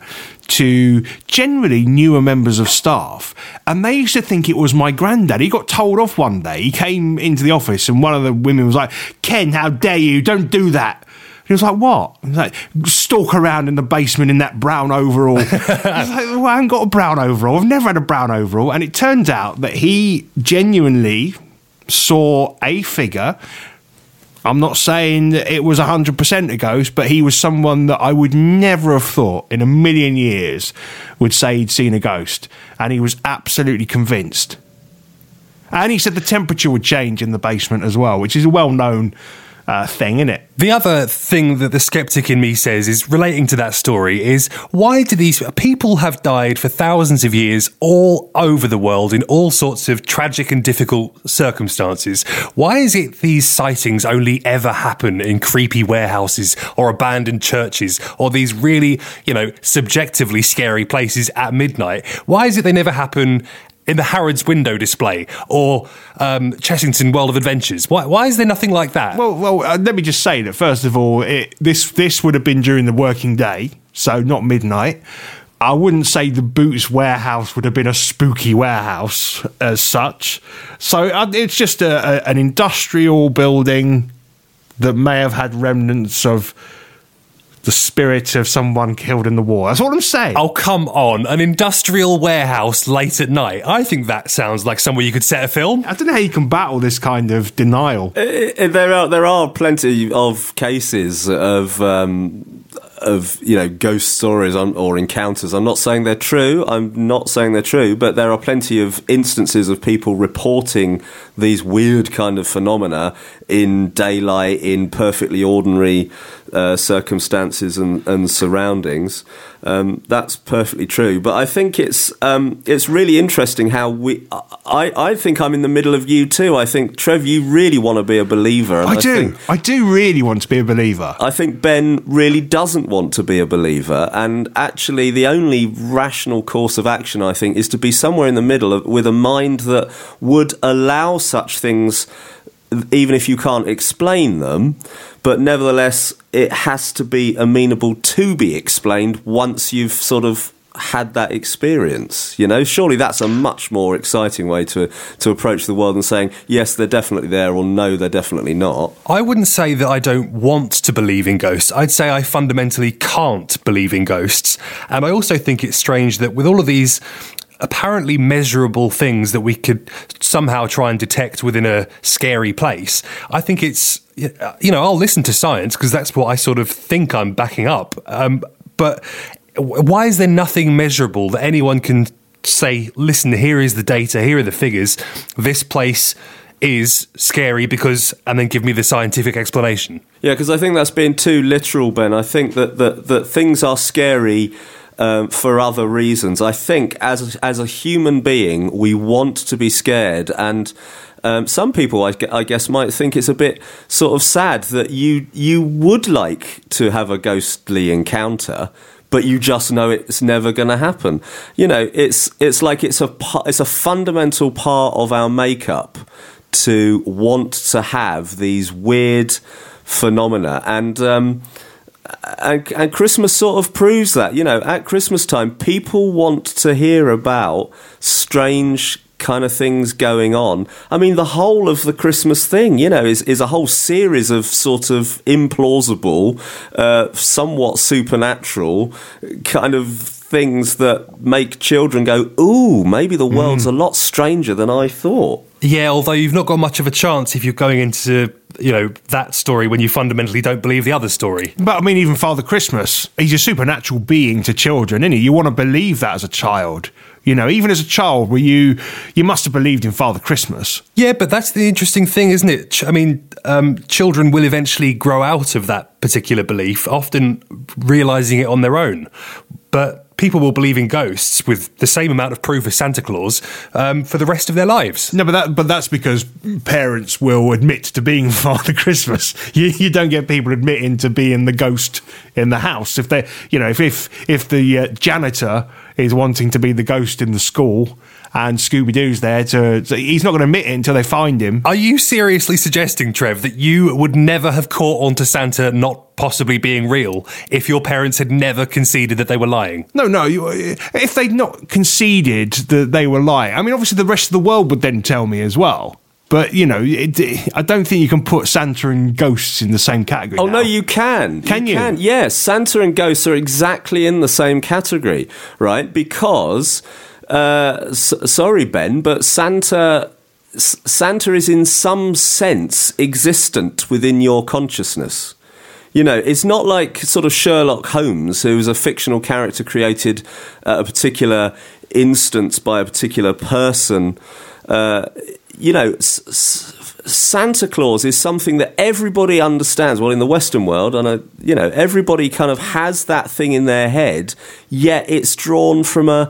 Speaker 1: to generally newer members of staff, and they used to think it was my granddad. He got told off one day. He came into the office and one of the women was like, "Ken, how dare you, don't do that." He was like, "What?" He was like, "Stalk around in the basement in that brown overall." I was like, "Well, I haven't got a brown overall. I've never had a brown overall." And it turns out that he genuinely saw a figure. I'm not saying that it was one hundred percent a ghost, but he was someone that I would never have thought in a million years would say he'd seen a ghost. And he was absolutely convinced. And he said the temperature would change in the basement as well, which is a well-known uh, thing, isn't it?
Speaker 2: The other thing that the skeptic in me says is relating to that story is, why do these people have died for thousands of years all over the world in all sorts of tragic and difficult circumstances? Why is it these sightings only ever happen in creepy warehouses or abandoned churches or these really, you know, subjectively scary places at midnight? Why is it they never happen in the Harrods window display or um, Chessington World of Adventures? Why, why is there nothing like that?
Speaker 1: Well, well, uh, let me just say that, first of all, it, this this would have been during the working day, so not midnight. I wouldn't say the Boots warehouse would have been a spooky warehouse as such. So uh, it's just a, a, an industrial building that may have had remnants of the spirit of someone killed in the war. That's what I'm saying.
Speaker 2: Oh, come on. An industrial warehouse late at night. I think that sounds like somewhere you could set a film.
Speaker 1: I don't know how you can battle this kind of denial.
Speaker 3: Uh, there are there are plenty of cases of um, of you know ghost stories or encounters. I'm not saying they're true. I'm not saying they're true, but there are plenty of instances of people reporting these weird kind of phenomena in daylight, in perfectly ordinary Uh, circumstances and, and surroundings. Um, that's perfectly true. But I think it's um, it's really interesting how we. I, I think I'm in the middle of you too. I think, Trev, you really want to be a believer. And
Speaker 1: I,
Speaker 3: I
Speaker 1: do.
Speaker 3: Think,
Speaker 1: I do really want to be a believer.
Speaker 3: I think Ben really doesn't want to be a believer, and actually, the only rational course of action, I think, is to be somewhere in the middle of, with a mind that would allow such things, even if you can't explain them, but nevertheless, it has to be amenable to be explained once you've sort of had that experience. You know, surely that's a much more exciting way to to approach the world than saying, yes, they're definitely there, or no, they're definitely not.
Speaker 2: I wouldn't say that I don't want to believe in ghosts. I'd say I fundamentally can't believe in ghosts. And I also think it's strange that with all of these apparently measurable things that we could somehow try and detect within a scary place, I think it's, you know, I'll listen to science because that's what I sort of think I'm backing up. Um, but why is there nothing measurable that anyone can say, listen, here is the data, here are the figures, this place is scary because, and then give me the scientific explanation?
Speaker 3: Yeah, because I think that's being too literal, Ben. I think that, that, that things are scary um, for other reasons. I think as as a human being, we want to be scared, and um, some people, I, gu- I guess, might think it's a bit sort of sad that you you would like to have a ghostly encounter, but you just know it's never going to happen. You know, it's it's like it's a pa- it's a fundamental part of our makeup to want to have these weird phenomena, and um, and, and Christmas sort of proves that. You know, at Christmas time, people want to hear about strange kind of things going on. I mean, the whole of the Christmas thing, you know, is, is a whole series of sort of implausible, uh, somewhat supernatural kind of things that make children go, ooh, maybe the world's mm. a lot stranger than I thought.
Speaker 2: Yeah, although you've not got much of a chance if you're going into, you know, that story when you fundamentally don't believe the other story.
Speaker 1: But I mean, even Father Christmas, he's a supernatural being to children, isn't he? You want to believe that as a child. You know, even as a child, were you you must have believed in Father Christmas.
Speaker 2: Yeah, but that's the interesting thing, isn't it? Ch- I mean, um, children will eventually grow out of that particular belief, often realising it on their own. But people will believe in ghosts with the same amount of proof as Santa Claus um, for the rest of their lives.
Speaker 1: No, but that but that's because parents will admit to being Father Christmas. You, you don't get people admitting to being the ghost in the house. If they, you know, if if, if the uh, janitor is wanting to be the ghost in the school and Scooby-Doo's there to, so he's not going to admit it until they find him.
Speaker 2: Are you seriously suggesting, Trev, that you would never have caught on to Santa not possibly being real if your parents had never conceded that they were lying?
Speaker 1: No, no. You, if they'd not conceded that they were lying, I mean, obviously the rest of the world would then tell me as well. But, you know, it, I don't think you can put Santa and ghosts in the same category.
Speaker 3: Oh,
Speaker 1: now.
Speaker 3: no, you can.
Speaker 1: Can you?
Speaker 3: you? Can. Yes, Santa and ghosts are exactly in the same category, right? Because, uh, s- sorry, Ben, but Santa... Santa is in some sense existent within your consciousness. You know, it's not like sort of Sherlock Holmes, who's a fictional character created at a particular instance by a particular person. Uh, you know, s- s- Santa Claus is something that everybody understands. Well, in the Western world, and uh, you know, everybody kind of has that thing in their head. Yet it's drawn from a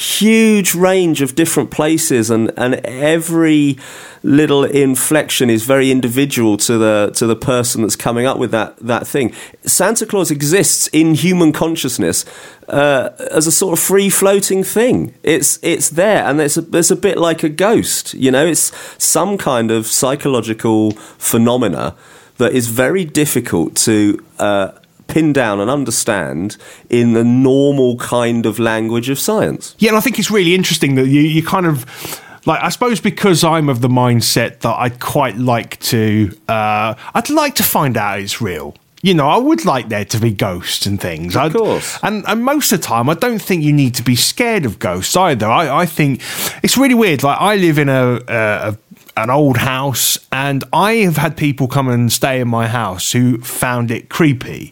Speaker 3: huge range of different places, and, and every little inflection is very individual to the to the person that's coming up with that that thing. Santa Claus exists in human consciousness uh, as a sort of free floating thing. It's it's there, and there's a, there's a bit like a ghost. You know, it's some kind of psychological phenomena that is very difficult to uh, pin down and understand in the normal kind of language of science.
Speaker 1: Yeah, and I think it's really interesting that you, you kind of... Like, I suppose because I'm of the mindset that I'd quite like to... Uh, I'd like to find out it's real. You know, I would like there to be ghosts and things.
Speaker 3: Of
Speaker 1: I'd,
Speaker 3: course.
Speaker 1: And, and most of the time, I don't think you need to be scared of ghosts either. I, I think... It's really weird. Like, I live in a... a an old house, and I have had people come and stay in my house who found it creepy.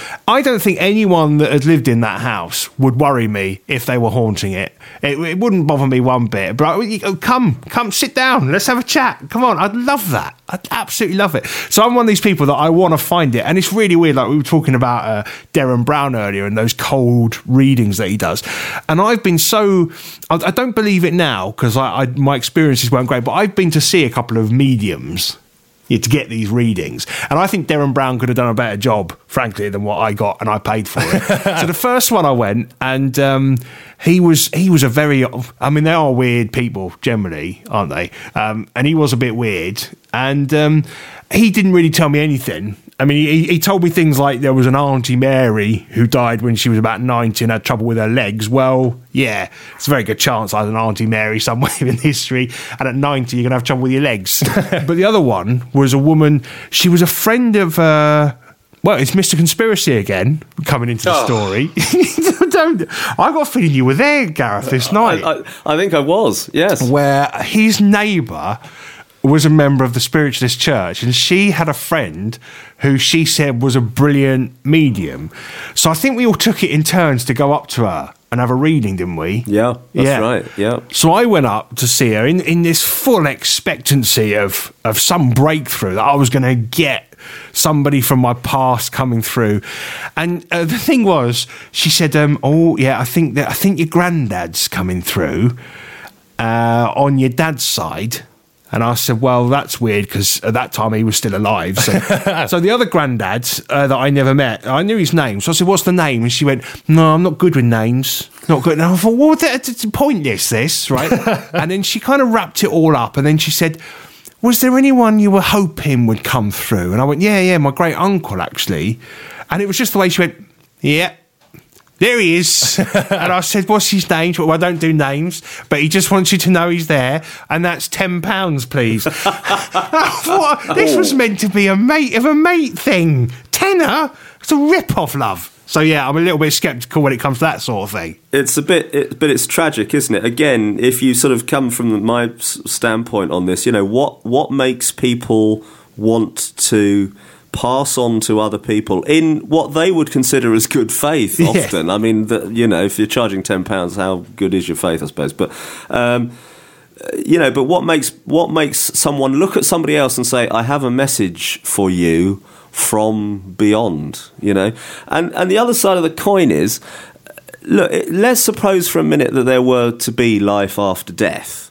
Speaker 1: I don't think anyone that had lived in that house would worry me if they were haunting it. It, it wouldn't bother me one bit. But I, come, come, sit down. Let's have a chat. Come on, I'd love that. I'd absolutely love it. So I'm one of these people that I want to find it. And it's really weird. Like we were talking about uh, Derren Brown earlier and those cold readings that he does. And I've been so... I, I don't believe it now because I, I, my experiences weren't great. But I've been to see a couple of mediums to get these readings. And I think Derren Brown could have done a better job, frankly, than what I got, and I paid for it. So the first one I went, and um, he was he was a very... I mean, they are weird people, generally, aren't they? Um, and he was a bit weird. And um, he didn't really tell me anything. I mean, he, he told me things like there was an Auntie Mary who died when she was about ninety and had trouble with her legs. Well, yeah, it's a very good chance I had an Auntie Mary somewhere in history, and at ninety you're going to have trouble with your legs. But the other one was a woman, she was a friend of... Uh, well, it's Mister Conspiracy again, coming into the oh. story. Don't, I got a feeling you were there, Gareth, this night.
Speaker 3: I, I, I think I was, yes.
Speaker 1: Where his neighbour was a member of the Spiritualist Church, and she had a friend who she said was a brilliant medium. So I think we all took it in turns to go up to her and have a reading, didn't we?
Speaker 3: Yeah, that's
Speaker 1: yeah.
Speaker 3: right, yeah.
Speaker 1: So I went up to see her in, in this full expectancy of, of some breakthrough that I was going to get somebody from my past coming through. And uh, the thing was, she said, um, "Oh yeah, I think that I think your granddad's coming through uh, on your dad's side." And I said, well, that's weird because at that time he was still alive. So, so the other granddad uh, that I never met, I knew his name. So I said, what's the name? And she went, no, I'm not good with names. Not good. And I thought, well, it's pointless, this, right? And then she kind of wrapped it all up. And then she said, was there anyone you were hoping would come through? And I went, yeah, yeah, my great uncle, actually. And it was just the way she went, yeah. There he is. And I said, what's his name? Well, I don't do names, but he just wants you to know he's there, and that's ten pounds, please. What? This was meant to be a mate of a mate thing. Tenner? It's a rip-off, love. So, yeah, I'm a little bit sceptical when it comes to that sort of thing.
Speaker 3: It's a bit, it, but it's tragic, isn't it? Again, if you sort of come from my standpoint on this, you know, what what makes people want to pass on to other people in what they would consider as good faith often. Yeah. I mean, the, you know, if you're charging ten pounds, how good is your faith, I suppose? But, um, you know, but what makes what makes someone look at somebody else and say, I have a message for you from beyond, you know? And, and the other side of the coin is, look, let's suppose for a minute that there were to be life after death.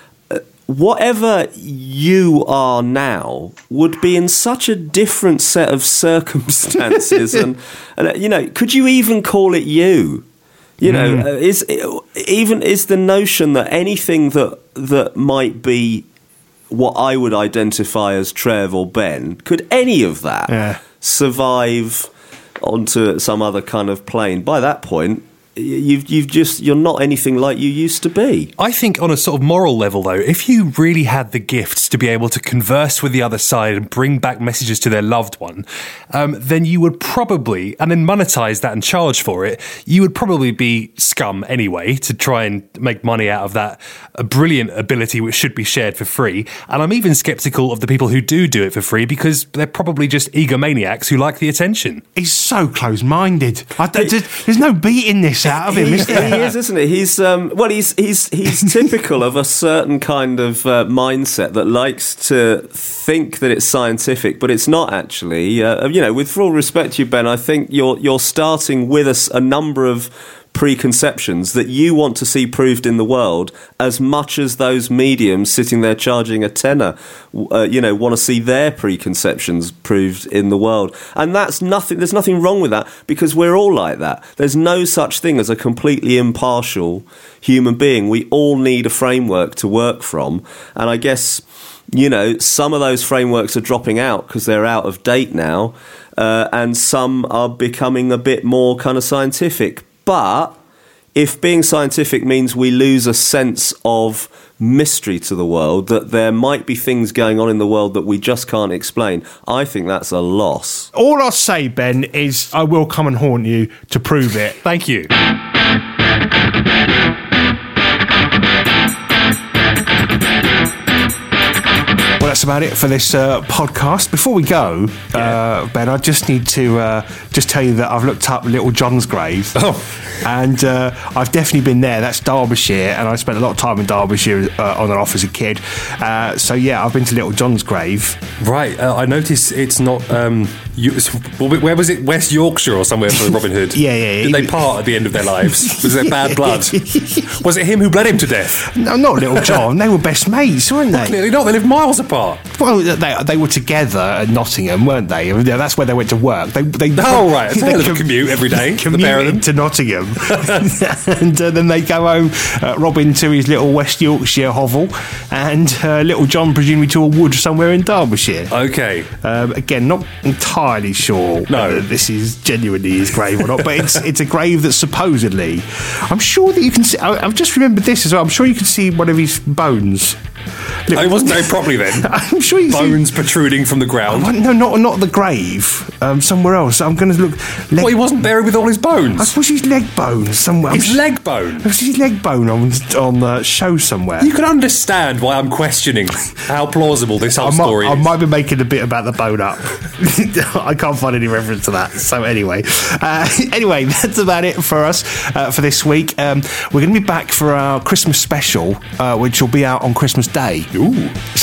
Speaker 3: Whatever you are now would be in such a different set of circumstances, and, and you know, could you even call it you? You know, mm. is even is the notion that anything that that might be what I would identify as Trev or Ben, could any of that yeah. survive onto some other kind of plane? By that point, You've you've just you're not anything like you used to be.
Speaker 2: I think on a sort of moral level, though, if you really had the gifts to be able to converse with the other side and bring back messages to their loved one, um, then you would probably, and then monetize that and charge for it, you would probably be scum anyway to try and make money out of that a brilliant ability which should be shared for free. And I'm even sceptical of the people who do do it for free because they're probably just egomaniacs who like the attention.
Speaker 1: He's so close-minded. I, there's no beating this out of him,
Speaker 3: he,
Speaker 1: is there?
Speaker 3: He is, isn't he? He's um, well, he's he's he's typical of a certain kind of uh, mindset that likes to think that it's scientific, but it's not actually. Uh, you know, with full respect to you, Ben, I think you're you're starting with a, a number of preconceptions that you want to see proved in the world as much as those mediums sitting there charging a tenner, uh, you know, want to see their preconceptions proved in the world. And that's nothing, there's nothing wrong with that because we're all like that. There's no such thing as a completely impartial human being. We all need a framework to work from. And I guess, you know, some of those frameworks are dropping out because they're out of date now. Uh, and some are becoming a bit more kind of scientific. But if being scientific means we lose a sense of mystery to the world, that there might be things going on in the world that we just can't explain, I think that's a loss.
Speaker 1: All I'll say, Ben, is I will come and haunt you to prove it.
Speaker 2: Thank you.
Speaker 1: Well, that's about it for this uh, podcast. Before we go, yeah. uh, Ben, I just need to uh, just tell you that I've looked up Little John's grave.
Speaker 2: Oh.
Speaker 1: And uh, I've definitely been there. That's Derbyshire, and I spent a lot of time in Derbyshire uh, on and off as a kid. Uh, so, yeah, I've been to Little John's grave.
Speaker 2: Right. Uh, I noticed it's not... Um, you, where was it? West Yorkshire or somewhere for Robin Hood?
Speaker 1: yeah, yeah.
Speaker 2: Did they part at the end of their lives? Was there bad blood? Was it him who bled him to death?
Speaker 1: No, not Little John. They were best mates, weren't they?
Speaker 2: Well, clearly not. They lived miles apart.
Speaker 1: Well, they they were together at Nottingham, weren't they? That's where they went to work. They, they
Speaker 2: oh, right. It's a hell of a commute every day.
Speaker 1: Commuted the pair of them. To Nottingham. And uh, then they go home, uh, Robin to his little West Yorkshire hovel, and uh, Little John presumably to a wood somewhere in Derbyshire.
Speaker 2: Okay.
Speaker 1: Um, again, not entirely sure
Speaker 2: no.
Speaker 1: whether this is genuinely his grave or not, but it's it's a grave that supposedly, I'm sure that you can see, I, I've just remembered this as well, I'm sure you can see one of his bones.
Speaker 2: Oh, it wasn't very properly then.
Speaker 1: I'm sure you
Speaker 2: bones
Speaker 1: see,
Speaker 2: protruding from the ground.
Speaker 1: Oh, no, not not the grave. Um, somewhere else. I'm going to look.
Speaker 2: Leg, well, he wasn't buried with all his bones.
Speaker 1: I suppose his leg bone somewhere.
Speaker 2: His leg bone.
Speaker 1: His leg bone on on the show somewhere.
Speaker 2: You can understand why I'm questioning how plausible this whole
Speaker 1: I might,
Speaker 2: story
Speaker 1: I
Speaker 2: is.
Speaker 1: I might be making a bit about the bone up. I can't find any reference to that. So anyway, uh, anyway, that's about it for us uh, for this week. Um, we're going to be back for our Christmas special, uh, which will be out on Christmas Day.
Speaker 2: Ooh.
Speaker 1: So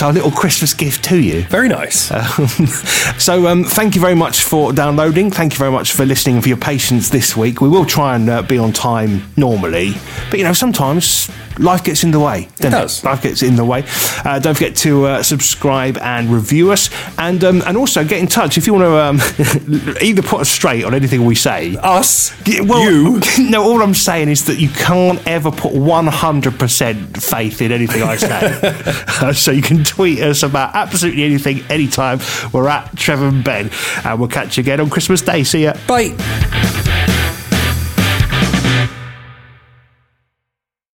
Speaker 1: it's our little Christmas gift to you.
Speaker 2: Very nice.
Speaker 1: Um, so um, thank you very much for downloading. Thank you very much for listening and for your patience this week. We will try and uh, be on time normally, but you know, sometimes life gets in the way.
Speaker 2: It does.
Speaker 1: It? Life gets in the way. Uh, don't forget to uh, subscribe and review us, and um, and also get in touch if you want to um, either put us straight on anything we say.
Speaker 2: Us?
Speaker 1: Well,
Speaker 2: you?
Speaker 1: No, all I'm saying is that you can't ever put one hundred percent faith in anything I say. So you can tweet us about absolutely anything, anytime. We're at Trevor and Ben, and we'll catch you again on Christmas Day. See ya.
Speaker 2: Bye.